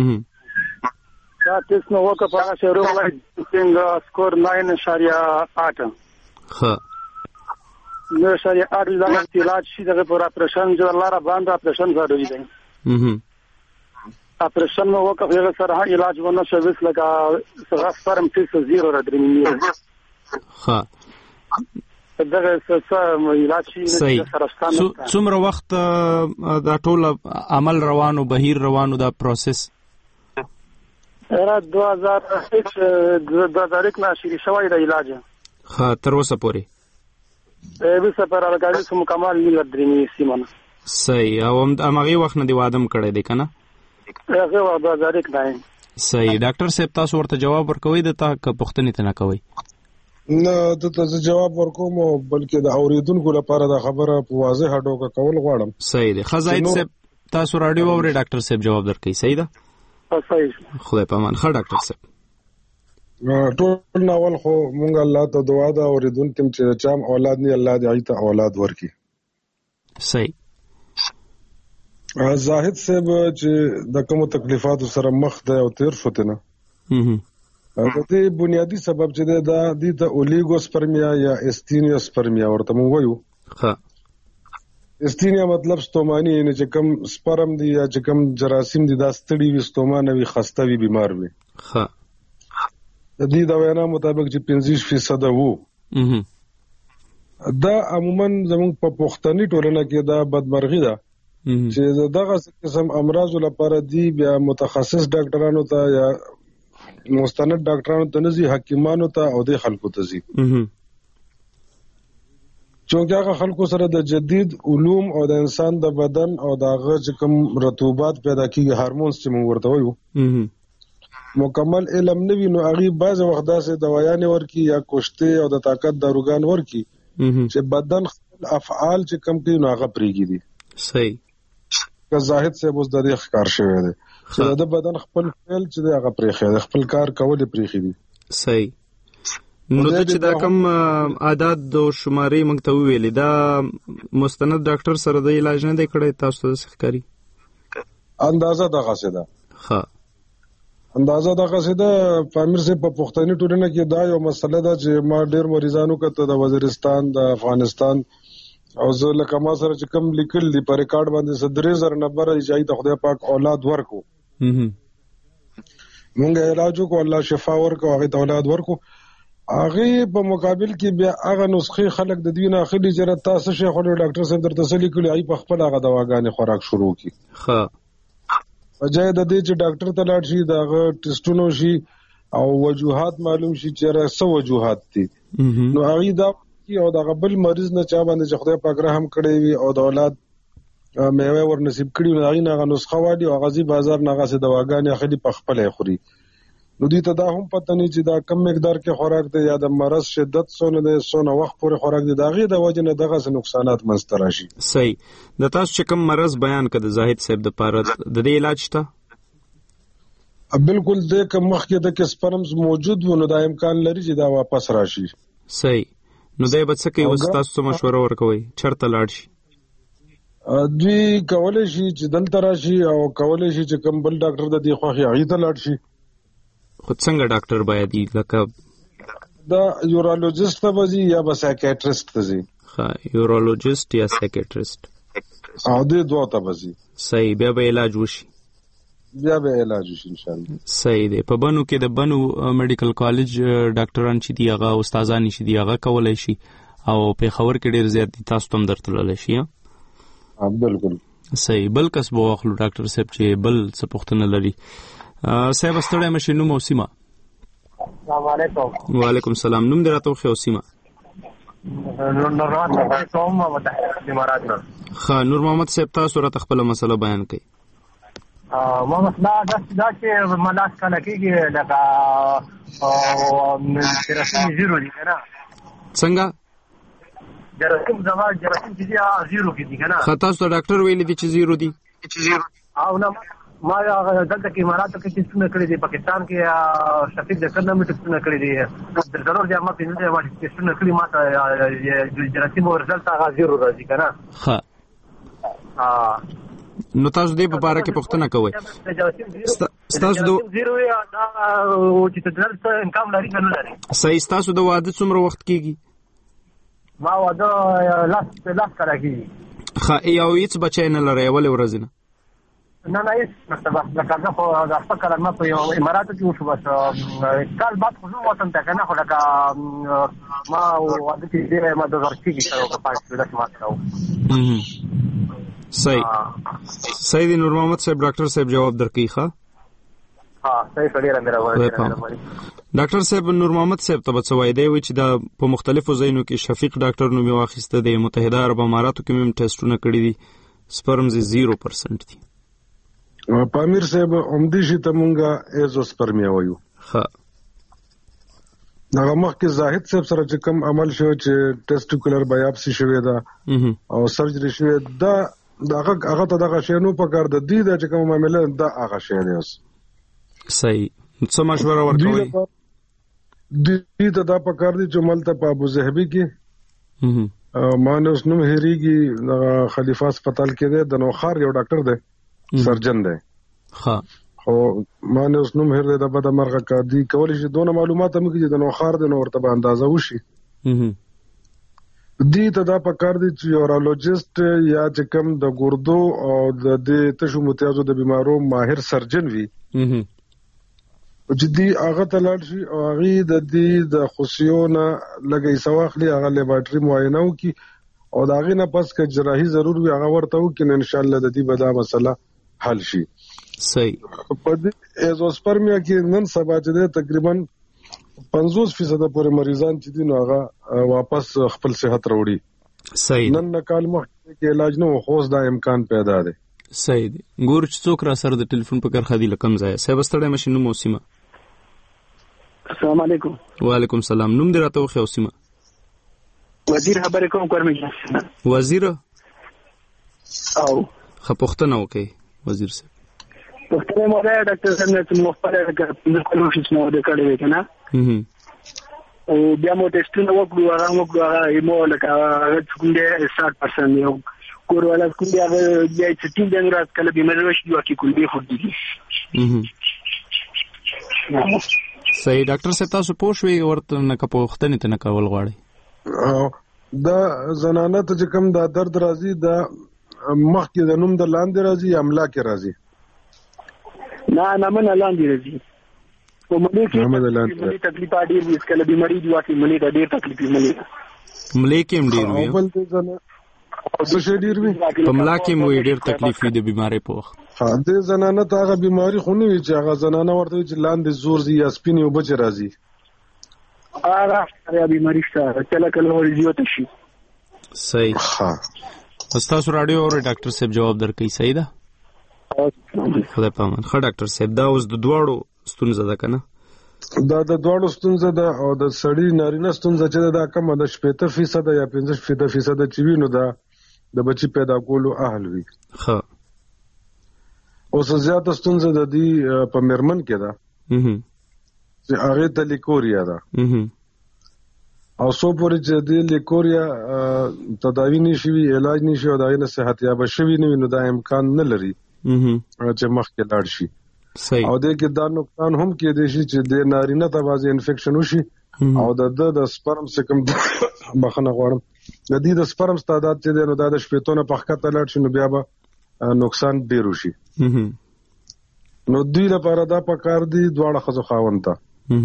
دا ټیسټ مو وکړه، په هغه شی روغ سکور ناین اشاریه آټ. ښه. نو اشاریه آټ دغه علاج شي، دغه پر اپریشن جو الله را باندې اپریشن ضروري دی. اپریشن مو وکړه، هغه سره علاج ونه شو، وس لکه څنګه سپرم ټیسټ زیرو را درېږي. ښه. دغه څه علاج شي نه سرستانه. څومره وخت دا ټول عمل روانو بهیر روانو دا پروسس؟ را دو هزار هیڅ دو هزار یک نه شروع شوی د علاج. ښه. تر اوسه پورې اوسه پر راګاډي سم کمال نه درېږي سیمه. صحیح. او همغې وخت نه دی وادم کړی دی که نه؟ هغه وخت دو هزار یک نه. صحیح. ډاکټر صاحب تاسو ورته جواب ورکوئ دته که پوښتنې ته نه کوئ؟ نه دته زه جواب ورکوم، بلکې د اورېدونکو لپاره دا خبره په واضحه ډوګه کول غواړم. صحیح دی. ښه زاهد صاحب تاسو راډیو واورئ، ډاکټر صاحب جواب درکوي. صحیح ده. صحیح. خدای په امان. ښه ډاکټر صاحب. ټول ناول خو مونږ الله ته دعا ده اورېدونکي چې چا اولاد نه الله دې هغې ته اولاد ورکړي. صحیح. زاهد صاحب چې د کومو تکلیفاتو سره مخ دی او تیر شو ته نه، د دې بنیادی سبب چې دا د د اولیګوسپرمیا یا استینیوسپرمیا ورته مونږ وایو. ها. استینیا مطلب ستومانی، نه چې کوم سپرم دی یا چې کوم جراثیم دی دا ستړي وي، ستومانه وي، خسته وي، بیمار وي. ها. د دې د وینا مطابق چې پنځه فیصد وو. دا عموما زموږ په پښتني ټولنه کې دا بدمرغي ده چې دغه قسم امراض لپاره دی بیا متخصص ډاکټرانو ته یا مستند ډاکټرانو ته نه ځي، حکیمانو ته او د خلکو ته ځي. چونکه هغه خلکو سره د جدید علوم او د انسان د بدن او د هغه چې کوم رطوبات پیدا کیږي، هارمونز چې موږ ورته وایو، مکمل علم نه وي، نو هغه بعض وخت داسې دوايانې ورکي یا کوشته او د طاقت داروګان ورکي چې بدن خپل افعال چې کم کوي نو هغه پریږي دي. صحیح. که زاهد صاحب اوس د دې ښکار شوی دی چې د بدن خپل فعل چې هغه پریخي دی، خپل کار کول پریخي دي. صحیح. نو چې دا کوم عادت د شمارې موږ ته ویلې، دا مستند ډاکټر سره د علاج نه دی کړی، تاسو ته ښکاري؟ اندازه دغه څه ده. ها. اندازه دا قصیده پامیر سے په پښتني ټولنه کې دا یو مسله ده چې ما ډیر مریضانو کته د وزیرستان د افغانستان او زه لکه ما سره چې کوم لیکل دي په ریکارډ باندې صدرې زر نمبر ایجای ته خدای پاک اولاد ورکو مونږ علاج کو الله شفا ورکو هغه ته اولاد ورکو هغه په مقابل کې بیا هغه نسخې خلک د دوی نه اخلي چې تاسو شیخ او ډاکټر صاحب درته تسلی کوي ای په خپل هغه دواګانې خوراک شروع کی ها وجه د دې چې ډاکټر ته لاړ شي داغه ټیسټونو شي او وجوهات معلوم شي چې راځه وجوهات دي نو هغه دا او داغه بل مریض نه چا باندې چې خدای پاک رحم کړی وي او د اولاد میوه ور نصیب کړی نو هغه نه نسخه والی او غزي بازار نه غسه دواګانې اخلي په خپل خوري نو دې ته دا هم پته نه چې دا کم مقدار کې خوراک دی یا د مرض شدت سونه دی سونه وخت پورې خوراک دی داغه د وجه نه دغه نقصانات منځ راشي صحیح د تاسو چې کوم مرض بیان کړه زاهد صاحب د پاره د دې علاج ته بالکل د کوم مخ کې د کسپرمز موجود ونه د امکان لري چې دا واپس راشي صحیح نو دای به څه کوي وستاسو مشوره ورکوي چرته لاړ شي دوی کولای شي چې دلته راشي او کولای شي چې کوم بل ډاکټر د دې خوخي هغه ته لاړ شي خو څنګه ډاکټر باید لکه دا یورولوژیست ته وځي یا به سایکیاټریست ته ځي ها یورولوژیست یا سایکیاټریست او دې دوه ته وځي صحیح بیا به علاج وشي بیا به علاج وشي ان شاء الله صحیح دی په بنو کې د بنو میډیکل کالج ډاکټران چې دی هغه استادان چې دی هغه کولای شي او په خبر کې ډیر زیات تاسو تم درته للی شي ها بالکل صحیح بل کس به واخلو ډاکټر صاحب چې بل څه پوښتنه لري صاحب ستړی مشه نوم او سیمه السلام علیکم وعلیکم السلام نوم دراته خو سیمه نور محمد کوم متحد امارات نه ها نور محمد صاحب تاسو را خپل مسله بیان کړئ ما مسله دا چې ملاس کله کېږي لکه او جراثیم زیرو دي کنه څنګه جراثیم زما جراثیم چې دي زیرو کې دي کنه خطا سو ډاکټر ویل دي چې زیرو دي چې زیرو او نه ما دلته کې امارات کې چې څونه کړی دي پاکستان کې شفیق د کنه مټ څونه کړی دي د ضرور جامه په دې باندې چې څونه کړی ما ته جراثیم او رزلټ هغه زیرو راځي کنه ها ها نو تاسو دې په اړه کې پوښتنه کوئ تاسو د زیرو یا دا چې تدرس امکان لري کنه لري صحیح تاسو د واده څومره وخت کیږي ما واده لاس لاس کړه کیږي خا یو هیڅ بچی نه لري ولې ورځ نه نه نه هیڅ مطلب لکه زه خو د خپل کلمه په یو اماراتو کې وشو بس کال بعد خو زه وطن ته کنه خو لکه ما واده کې دې ما د ورچې کې سره په پاتې د سمات راو صحیح صحیح دی نور محمد صاحب ډاکټر صاحب جواب درکې ښه ها صحیح کړی را مېراوي ډاکټر صاحب نور محمد صاحب ته څه وای دی چې دا په مختلفو ځایونو کې شفیق ډاکټر نوم واخیسته د متحده عرب اماراتو کې هم ټیسټونه کړی دي سپرمز زیرو پرسنټ دي پامیر صاحب عمدی شي ته مونږه ایزوسپرمیا وایو ها هغه مخکې زاهد صاحب سره چې کوم عمل شو چې ټیسټیکولر بایاپسي شوې ده او سرجری شوې ده دغه هغه ته دغه شی نو په کار د دې د چې کوم معاملې ده هغه شی دی اوس صحیح څه مشوره ورکوي دې ته دا په کار دي چې ملته په ابو ظبي کې مانوس نو هریږي خلیفہ هسپتال کې ده د نوخار یو ډاکټر دی سرجن دی ها خو ما نه اوس نوم هر د بده مرغه کادي کولای شي دونه معلومات هم کې د نو خار د نو ورته به اندازه وشي دې ته دا په کار دي چې یورولوژیست یا چې کوم د ګردو او د دې تشو متیازو د بیمارو ماهر سرجن وي چې دې هغه ته لاړ شي او هغه د دې د خصيونه لګي سواخلي هغه لیبارټري معاینه وکي او دا غي نه پس که جراحي ضرور وي هغه ورته وکي ان شاء الله د دې بدا مسله حل شي صحیح په دې ایزوسپرمیا کې نن سبا چې تقریبا پنځوس فیصد پورې مریضان چې دي نو هغه واپس خپل صحت راوړي صحیح نن کال مخکې کې علاج نو خوښ دا امکان پیدا دی صحیح دی ګور چې څوک را سره د ټلیفون په کرخه دی لکم ځای صاحب ستړی مشینو موسیمه السلام علیکم وعلیکم السلام نوم دې راته خو سیمه وزیر خبرې کوم کورمې وزیر او خپختنه وکي وزیر صاحب پښتنه مو ده ډاکټر صاحب نه څه مخبره د کلوشس مو ده کړی کنه او بیا مو ټیسټونه وکړو هغه مو هغه مو لکه هغه څنګه سات پرسنټ یو کور ولا څنګه هغه بیا چې ټیم دنګ راځ کله به مې وشي یو کې کول به خو دي صحیح. ډاکټر صاحب تاسو پوه شوئ ورته نه که پوښتنې ته نه کول غواړئ؟ دا زنانه ته چې کوم دا درد راځي دا مخکې د نوم د لاندې راځي یا املا کې راځي؟ نه نه منه لاندې راځي. په ملي کې ملي تکلیف ډېر وي، کله بیماری دی واکې ملي ته ډېر تکلیف ملي ملي کې هم ډېر وي. بل دې زنه څه شي ډېر وي په ملا کې مو ډېر تکلیف وي د بیماری په وخت. ها دې زنانه ته هغه بیماری خو نه وي چې هغه زنانه ورته چې لاندې زور زی یا سپینې اوبه چې راځي هغه یا بیماری شته کله کله ورځي وته شي. صحیح. ها تاسو رادیو او ډاکټر صاحب جواب درکړي. صحیح ده. خدای پامان. ښه ډاکټر صاحب دا اوس د دواړو ستونزه ده کنه؟ دا د دواړو ستونزه ده او د سړی نارینه ستونزه چې دا کمه ده شپېته فیصد یا پنځه شپېته فیصد چې وي نو دا د بچی پیدا کولو اهل وي. ښه اوس زیاته ستونزه د دې په میرمن کې ده چې هغه ته لیکوریا ده او سو پورې چې د لیکوریا تداوی نشي وی علاج نشي او دغه صحت یاب شوی نه نو دا امکان نه لري چې مخکې لاړ شي. صحیح. او دې کې دا نقصان هم کې دی چې د نارینه ته بازي انفیکشن وشي او د د سپرم سکم بخنه غواړم د دې د سپرم تعداد چې دی نو دا د شپېتونه په خکته لاړ شي نو بیا به نقصان ډیر وشي. نو دوی لپاره دا پکار دي دواړه ښځو خاوند ته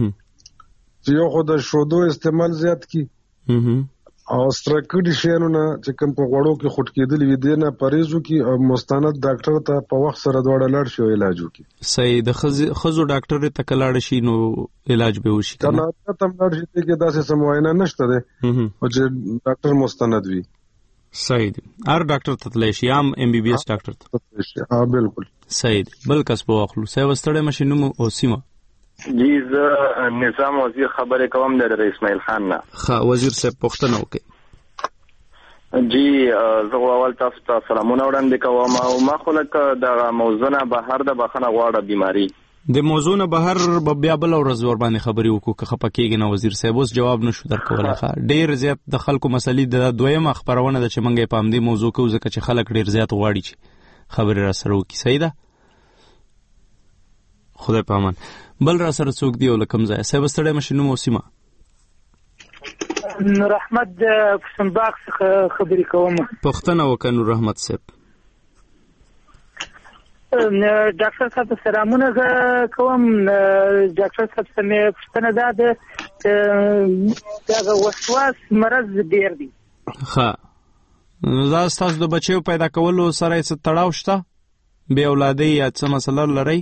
چې یو خو د شودو استعمال زیات کی او سترکړي شیانو نه چې کوم په غوړو کې خټ کېدل وي دي نه پریزو کې او مستند ډاکټر ته په وخت سره دواړه لاړ شي او علاج وکړي. صحیح. د خزو ډاکټر ته کلاړ شي نو علاج به وشي. کنه ته تم لاړ شي کې داسې سموینه نشته ده او چې ډاکټر مستند وي. صحیح دی. هر ډاکټر ته تللی شي عام ام بي بي اس ډاکټر ته. ها بالکل صحیح دی. بل کس په واخلو. صحیح وستړی مشینوم او سیمه. جی زه نظام وزیر خبرې کوم د اسماعیل خان نه. ښه وزیر صاحب پوښتنه وکړئ. جی زه اول تاسو ته سلامونه وړاندې کوم او ما خو لکه د موضوع نه بهر د بخښنه غواړم بیماری د موضوع نه بهر بیا بل ورځ ور باندې خبرې وکړو که خپه کېږي نه وزیر صاحب اوس جواب نشو درکولی. ښه ډېر زیات د خلکو مسلې د دویمه خپرونه ده چې موږ یې په همدې موضوع کوو ځکه چې خلک ډېر زیات غواړي چې خبرې را سره وکړي. صحیح ده. خدای په امان. بل را سره څوک دی او له کوم ځایه؟ صاحب ستړی مه شي نوم او سیمه. نور احمد د پسنباغ څخه خبرې کوم. پوښتنه وکړه نور احمد صاحب. ډاکټر صاحب سلامونه کوم. ډاکټر صاحب سمې پوښتنه دا ده دا وسواس مرض ډېر دی. ښه دا ستاسو د بچیو پیدا کولو سره یې څه تړاو شته؟ بې اولادۍ یا څه مسله لرئ؟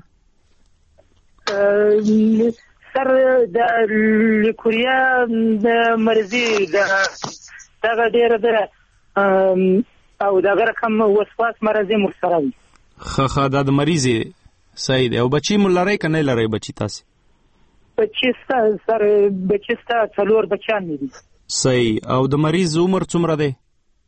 سر د لیکوریا د مرضی دغه ډېره ده او دغه رقم وسواس مرضی مرسره وي. ښه ښه دا د مریضې صحیح دی. او بچي مو لرئ که نه لرئ بچي تاسې؟ بچي ستا سر بچي ستا څلور بچیان مې دي. صحیح. او د مریض عمر څومره دی؟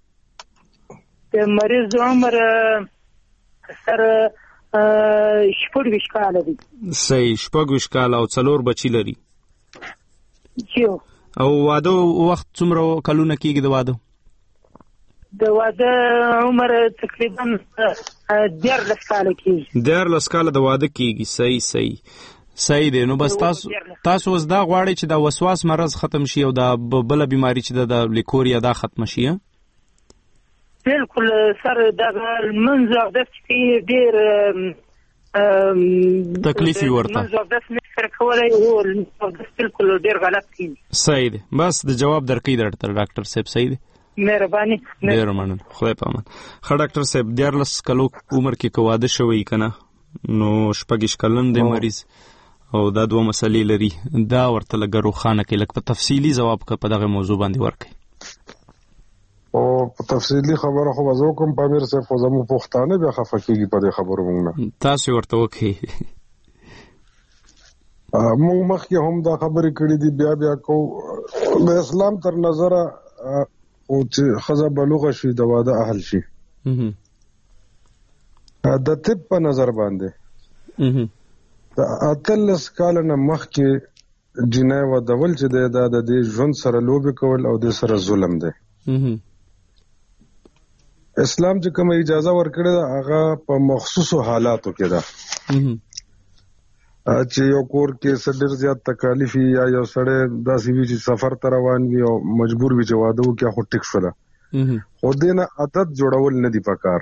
د مریض عمر سر شپږ ویشت کاله دي. صحیح. شپږ ویشت کاله او څلور بچي لري. یو. او واده وخت څومره کلونه کېږي د واده؟ د واده عمر تقریبا دیارلس کاله کېږي. دیارلس کاله د واده کېږي. صحیح صحیح صحیح دی. نو بس تاسو تاسو اوس دا غواړئ چې دا وسواس مرض ختم شي او دا بله بیماری چې ده د لیکوریا دا ختمه شي؟ بالکل سر دغه لمونځ اودس کې ډېر تکلیف وي ورته. لمونځ اودس نه سره کولی او اودس بالکل ډېر غلط کېږي. صحیح دی. بس د جواب درکوي درته ډاکټر صاحب. صحیح دی. مهرباني. ډېره مننه. خدای په امان. ښه ډاکټر صاحب دیارلس کلو عمر کې که واده شوی که نه نو شپږ ویشت کلن دی مریض او دا دوه مسلې لري. دا ورته لږه روښانه کړئ لږ په تفصیلي ځواب که په دغه موضوع باندې ورکړئ. او په تفصیلي خبره خو به زه وکړم پامیر صاحب خو زموږ پښتانه بیا خفه کېږي په دې خبرو موږ نه. تاسو ورته وکړئ. موږ مخکې هم دا خبرې کړې دي بیا بیا کوو. د اسلام تر نظره او چې ښځه بلوغه شي د واده اهل شي د طب په نظر باندې د اتلس کاله نه مخکې جنۍ ودول چې دی دا د دې ژوند سره لوبې کول او د سره ظلم دی. اسلام چې کومه اجازه ورکړې ده هغه په مخصوصو حالاتو کې ده. چې یو کور کې سړي زیات تکالیف یا یو سړی داسې وی چې سفر ته روان وي او مجبور وي چې واده وکړي خو ټیک شوله خو دې نه عادت جوړول نه دي پکار.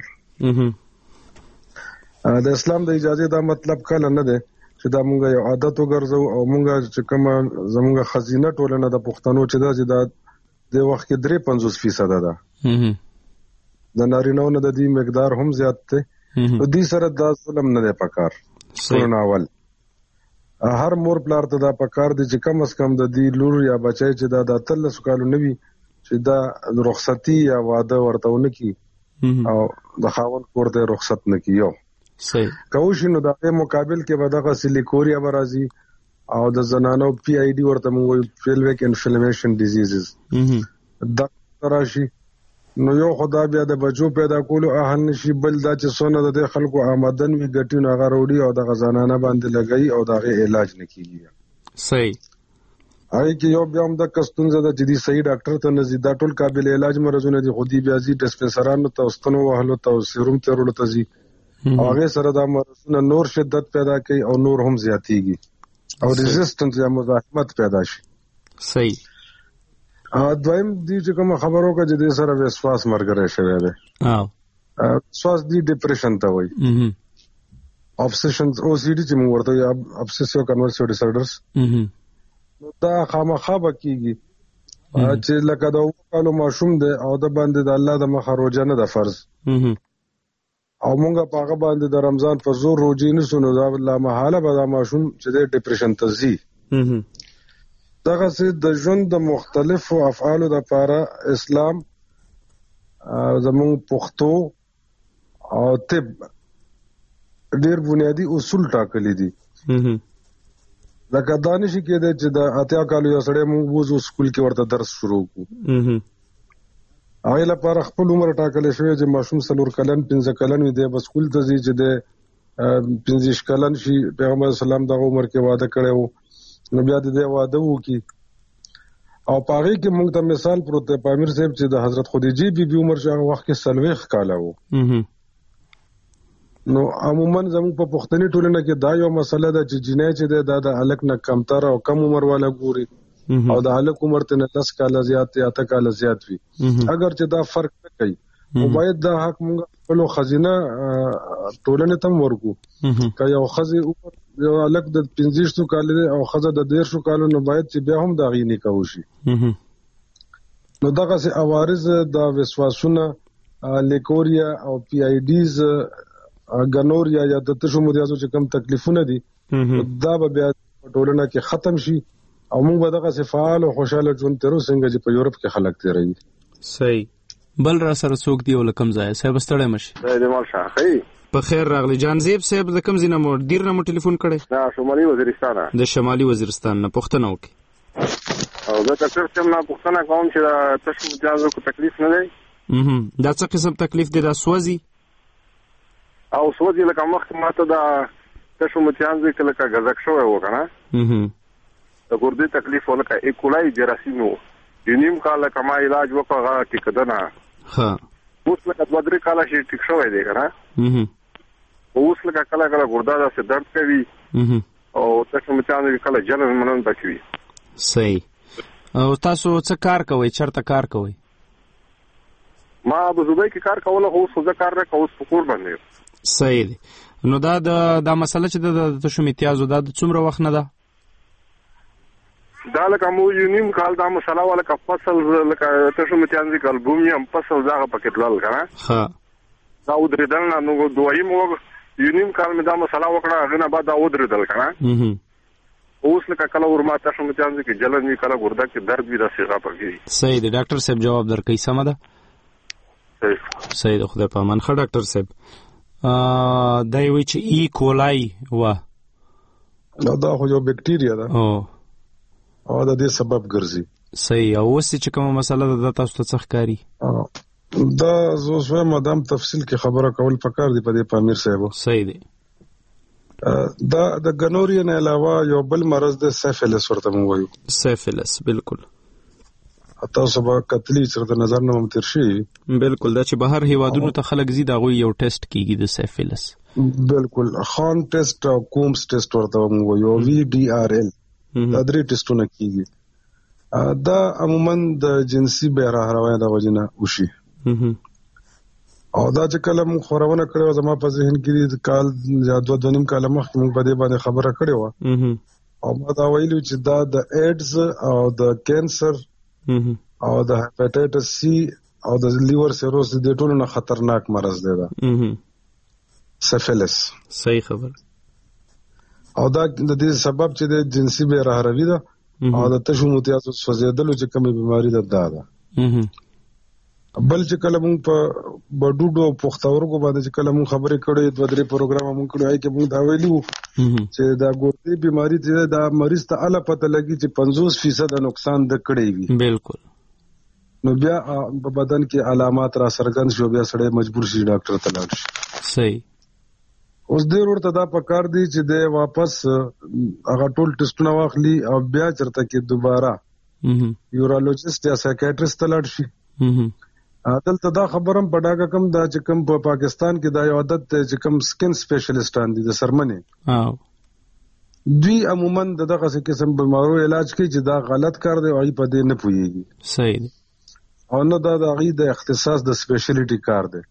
د اسلام د اجازه دا مطلب کله نه دی چې دا مونږ یو عادت وګرځو او مونږ چې کوم زمونږ خزینه ټولنه د پښتنو چې دا چې دا د وخت کې درې پنځوس فیصد ده د نارینه‌و نه د دې مقدار هم زیات دی. دې سره دا ظلم نه دی پکار. سرناول هر مور پلار ته دا پکار دی چې کم از کم د دې لور یا بچای چې دا د اتلس کالو نوي چې دا رخصتي یا واده ورته ونکي او د خاوند کور ته رخصت نکي. یو صحیح کوشش نو د مقابل کې به دغه سلیکوریا برازي او د زنانو پی آی ډي ورته موږ پیلویک انفلمیشن ډیزیزز دا راشي نو یو خدا بیا د بچو پیدا کولو اهل نشي بل دا چې سونه د خلکو آمدن وی ګټي نو هغه وروړي او د غزانانه باندې لګي او دغه علاج نکېږي. صحیح هغه کې یو بیا هم د کستونزه د جدي صحیح ډاکټر ته نزي دا ټول قابل علاج مرزونه دي خودي بیا زی ډسپنسرانو ته واستنو وهلو ته سیروم ته ورلو ته زی هغه سره د مرزونه نور شدت پیدا کوي او نور هم زیاتیږي او ریزिस्टنس یا مزاحمت پیدا شي. صحیح دویم دی چې کوم خبرو کا چې د سره وسواس مرګره شوی دی. اه وسواس دی ډیپریشن ته وایي. obsessions او سی ډي چې موږ ورته یا obsessive compulsive disorders دا خامخا بکیږي چې لکه دا وکالو ماشوم دی او د باندې د الله د مخه روزه نه د فرض او موږ په هغه باندې د رمضان په زور روزي نه سونو دا الله محاله به دا ماشوم چې د ډیپریشن ته ځي. دغه سي د ژوند د مختلفو افعالو د لپاره اسلام زموږ پښتو او طب ډېر بنیادی اصول ټاکلي دي. لکه دانش کې د چې د اتیا کالو یو سړی موږ وځو سکول کې ورته درس شروع کوو هغه لپاره خپل عمر ټاکل شوی چې ماشوم څلور کلن پنځه کلن وي د سکول ته ځي چې د پنځه کلن شي. پیغمبر اسلام دغه عمر کې وعده کړی نو بیا د دې واده وکي او پاره کې موږ ته مثال پروت دی پامیر صاحب چې د حضرت خدیجه بی بی عمر شاه وخت کې سلويخ کاله وو. نو عموما زموږ په پښتني ټولنه کې دا یو مسله ده چې جنای چې د د الک نه کمتر او کم عمر والا ګوري او د الک عمر ته نه دس کاله زیات یا ته کاله زیات وي. اگر چې دا فرق نه کوي او باید دا حق موږ خپل خزینه ټولنه تم ورکو که یو خزي عمر یو الک د پنځه کال او خزه د ډیر شو کالو نو باید چې بیا هم دا غي نه کوشي. نو دغه سي اوارز د وسواسونه لیکوریا او پی آی ډیز غنوریا یا د تشو مریضو چې کم تکلیفونه دي دا به بیا ټولنه کې ختم شي او موږ به دغه سي فعال او خوشاله ژوند تیرو څنګه چې په یورپ کې خلک تیري. صحیح بل را سره څوک دی ولکم ځای صاحب ستړی مشي. د مال شاخي په خیر راغلی جانزیب صاحب د کوم ځای نه ډیر نه ټلیفون کړي؟ نه شمالي وزیرستان. د شمالي وزیرستان نه پښتنه وکي او دا ډاکټر صاحب نه پښتنه کوم چې تاسو متجاوز کو تکلیف نه دی. اها دا څه قسم تکلیف دی؟ دا سوځي او سوځي لکه مخ ماته دا تاسو متجاوز کله کا غزک شو وکنه اها د ګردې تکلیف ولکه ایکولای جراثیم ینیم کال کما علاج وکړه ټیکدنه ها اوس لکه دوه درې کاله شي ټیک شوی دی کنه اها اوس لکه کله کله ګردا دا څه درد کوي او تاسو متانه کله جلن منن بچوي. صحیح او تاسو څه کار کوئ؟ چرته کار کوئ؟ ما په زوبای کې کار کوله خو څه کار نه کوم سپور باندې. صحیح دی. نو دا د دا مسله چې د تاسو میتیازو دا څومره وخت نه ده؟ دا لکه مو یونیم کال دا مسله ولا کا فصل لکه تاسو میتیازي کال بومیم فصل دا پکې دلل کنه. ها دا ودریدل نو دوی مو یونیم کال مې دا مسله وکړه هغه نه بعد دا ودریدل کنه. اوس لکه کله ورما تاسو میتیازي کې جلن وی کله ګردا کې درد وی دا څنګه پکې. صحیح دی ډاکټر صاحب جواب درکې سم ده. صحیح صحیح ده خدای په امان. ښه ډاکټر صاحب ا دا وی چې ای کولای و دا خو یو بکټیریا ده او او د دې سبب ګرځي. صحیح او وسی چې کومه مسله ده تاسو ته څه ښکاری؟ دا زه سوه مدام تفصیل کې خبره کول پکار دی په دې پامیر صاحب. صحیح دی. دا د غنوریا نه علاوه یو بل مرض د سیفلس ورته مو وایو. سیفلس بالکل. تاسو به کتلی چې د نظر نه متر شي بالکل دا چې بهر هیوادونو ته خلک زی دا غوي یو ټیسټ کیږي د سیفلس بالکل خان ټیسټ او کومز ټیسټ ورته موږ یو وی ډي آر ال دا درې ټیسټونه کیږي دا عموما د جنسي بهرهروي د وجنه وشي او دا چې کله موږ خورونه کړو زما په ذهن کې کال یا دوه دوه نیم کال مخکې موږ په دې باندې خبره کړې و او ما دا ویلو چې دا د ایډز او د کینسر او د هپاتایټس سی او د لیور سیروس د ټولو نه خطرناک مرض دی دا سفلس. صحیح خبر. او دا د دې سبب چې د جنسي بهرهروي ده او د تشو متیازو سوځیدلو چې کومه بیماری ده دا ده. بل چې کله مونږ په بډوډو پختورګو باندې چې کله مونږ خبرې کړې دوه درې پروګرام مونږ کړو هاي کې مونږ دا ویلو چې دا ګردې بیماری چې دا مریض ته اله پته لګي چې پنځوس فیصد نقصان د کړې وي. بالکل. نو بیا په بدن کې علامات را څرګند شو بیا سړی مجبور شي ډاکټر ته لاړ شي. صحیح. اوس دې ورته دا پکار دی چې د واپس هغه ټول ټیسټونه واخلي او بیا چرته کې دوباره یورولوجیست یا سایکیاټریست ته لاړ شي. دلته دا خبرم په ډاګه کم دا چې کوم په پاکستان کې دا یو عادت دی چې کوم سکن سپیشلیسټان دي د سرمنې دوی عموما دغه څه قسم بیمارو علاج کوي چې دا غلط کار دی او ای په دې نه پوهیږي. صحیح. او نه دا د غي د اختصاص د سپیشلیټي کار دی.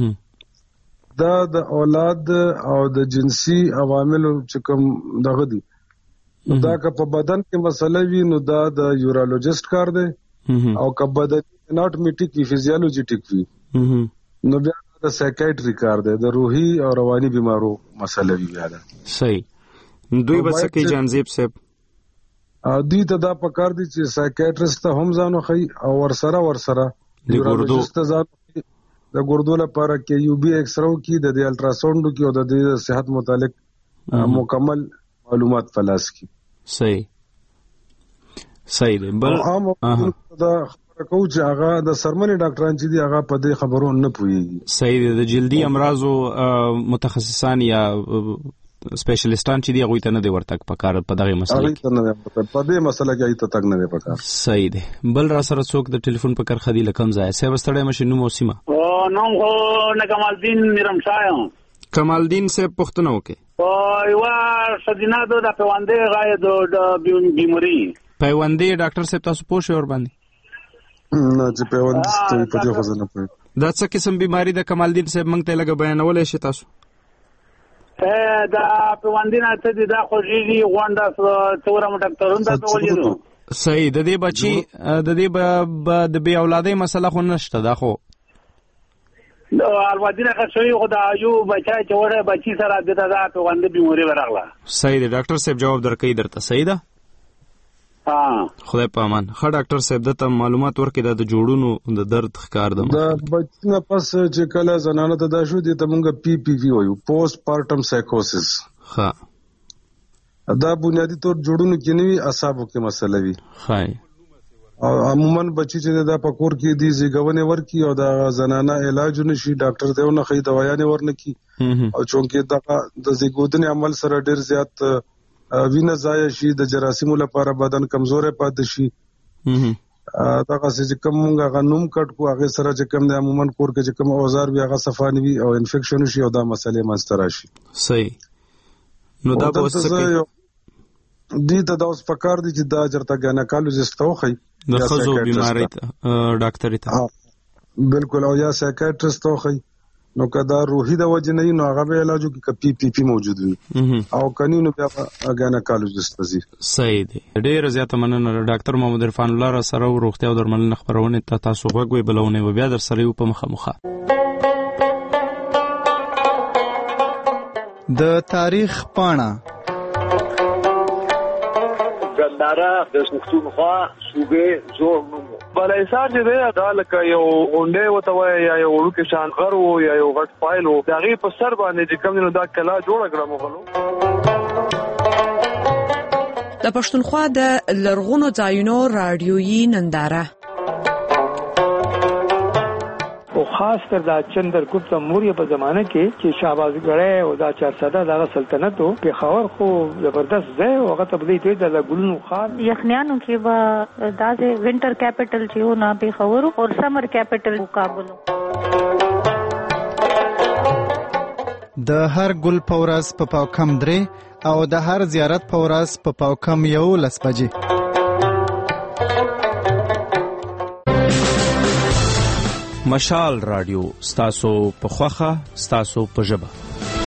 دا د اولاد او د جنسي عواملو چې کوم دغه دي دا که په بدن کې مسله وي نو دا د یورولوجیست کار دی او که بدن اناټومیټیک وی فزیولوژیټیک وی نو بیا د سایکیاټری کار دی د روحي او رواني بیمارو مسله وی بیا ده. صحیح. دوی بس کې جانزیب صاحب دوی ته دا پکار دي چې سایکیاټریست ته هم ځانو خي او ورسره ورسره یورولوجیست ته ځانو د ګردو لپاره کې یو بي ایکس راو کې د الټراساوند کې او د صحت متعلق مکمل معلومات فلاس کی. صحیح. صحیح دی. بل عام دا خبره کوم چې هغه د سرمنې ډاکټران چې دي هغه په دې خبرو نه پوهیږي. صحیح دی. د جلدي امراضو متخصصان یا سپیشلیستان چې دی هغه ته نه دی ورتګ پکار په دغه مسله کې. هغه ته نه په دې مسله کې ایته تک نه دی پکار. صحیح دی. بل را سره څوک د ټلیفون په کار خدي لکم ځای سه وستړې مشینو موسیما او نوم خو نه کمالدین میرمشایم. کمالدین صاحب پښتنه وکي او یو سدینا د پیوندې غای د بیماری پیوندې ډاکټر صاحب تاسو پوه شئ ور باندې نه چې پیوندې ته په دې خزانه پوهه دا څه قسم بیماری د کمالدین صاحب مونږ ته لګ بیانولې شي تاسو ا دا پیوندې نه ته دا خوږي غونډه څورم ډاکټرون ته ولیدو. صحیح. د دې بچي د دې د بی اولادې مسله خو نشته دا خو نو الوادینه خشوی خدا یو بچای چې وره بچی سره د دا په غند بیماری ورغله. صحیح دی. ډاکټر صاحب جواب درکې درته. صحیح ده. ها خدای په امان. خا ډاکټر صاحب دته معلومات ورکې د جوړونو د درد ښکار ده د بچنه پس چې کله زنانه ته دا شو دي ته مونږ پی پی وی وایو پوسټ پارټم سایکوسس. ها دا بنیادی طور جوړونو کې نوي اعصابو کې مسله وي. خای او عموما بچی چې دا پکور کې دي زیګونه ورکی او دا زنانه علاج نشي ډاکټر ته نه خي دوايانه ورنکي او چونکه دا د زیګودنې عمل سره ډیر زیات وینه ضایع شي د جراثیمو لپاره بدن کمزور پاتې شي. دا چې کوم موږ غنوم کټ کو هغه سره چې کوم د عموما کور کې چې کوم اوزار وي هغه صفاني وي او انفیکشن شي او دا مسلې منځ راشي. صحیح. نو دا به وسکه دي ته دا اوس پکار دي چې دا چرته ګایناکالوجیست ته وخی د خزو بیماری ته ډاکټر ته بالکل او یا سایکیاټریست ته وخی نو کدا روحي د وجه نه نو هغه به علاج کې پی پی پی موجود وي او کني نو بیا ګایناکالوجیست ته ځي. صحیح دی. ډیر زیات مننه ډاکټر محمد عرفان الله را سره روغتیا او درملنه خبرونه ته تاسو غوږ بلونه و بیا در سره یو په مخه مخه د تاریخ پاڼه ګنداره د پښتونخوا صوبې زوړ نوم بلایسار چې دی دا لکه یو اونډې وته وای یا یو وړوکی شان غر و یا یو غټ فایل و د هغې په سر باندې چې کوم دی نو دا کلا جوړه کړه مغلو. د پښتونخوا د لرغونو ځایونو راډیویي ننداره او خاص کر دا چندرګوپت موریه په زمانه کې چې شهبازګړی او دا چارسده دغه سلطنت او پېښور خو زبردست ځای او هغه ته بدی د ګلونو خار یخنیانو کې به دا د وینټر کیپټل چې و نه پېښور او سمر کیپټل کابل. د هر ګل په ورځ په پاو کم درې او د هر زیارت په ورځ په پاو کم یولس بجې. مشال رادیو ستاسو په خوخه ستاسو په ژبه.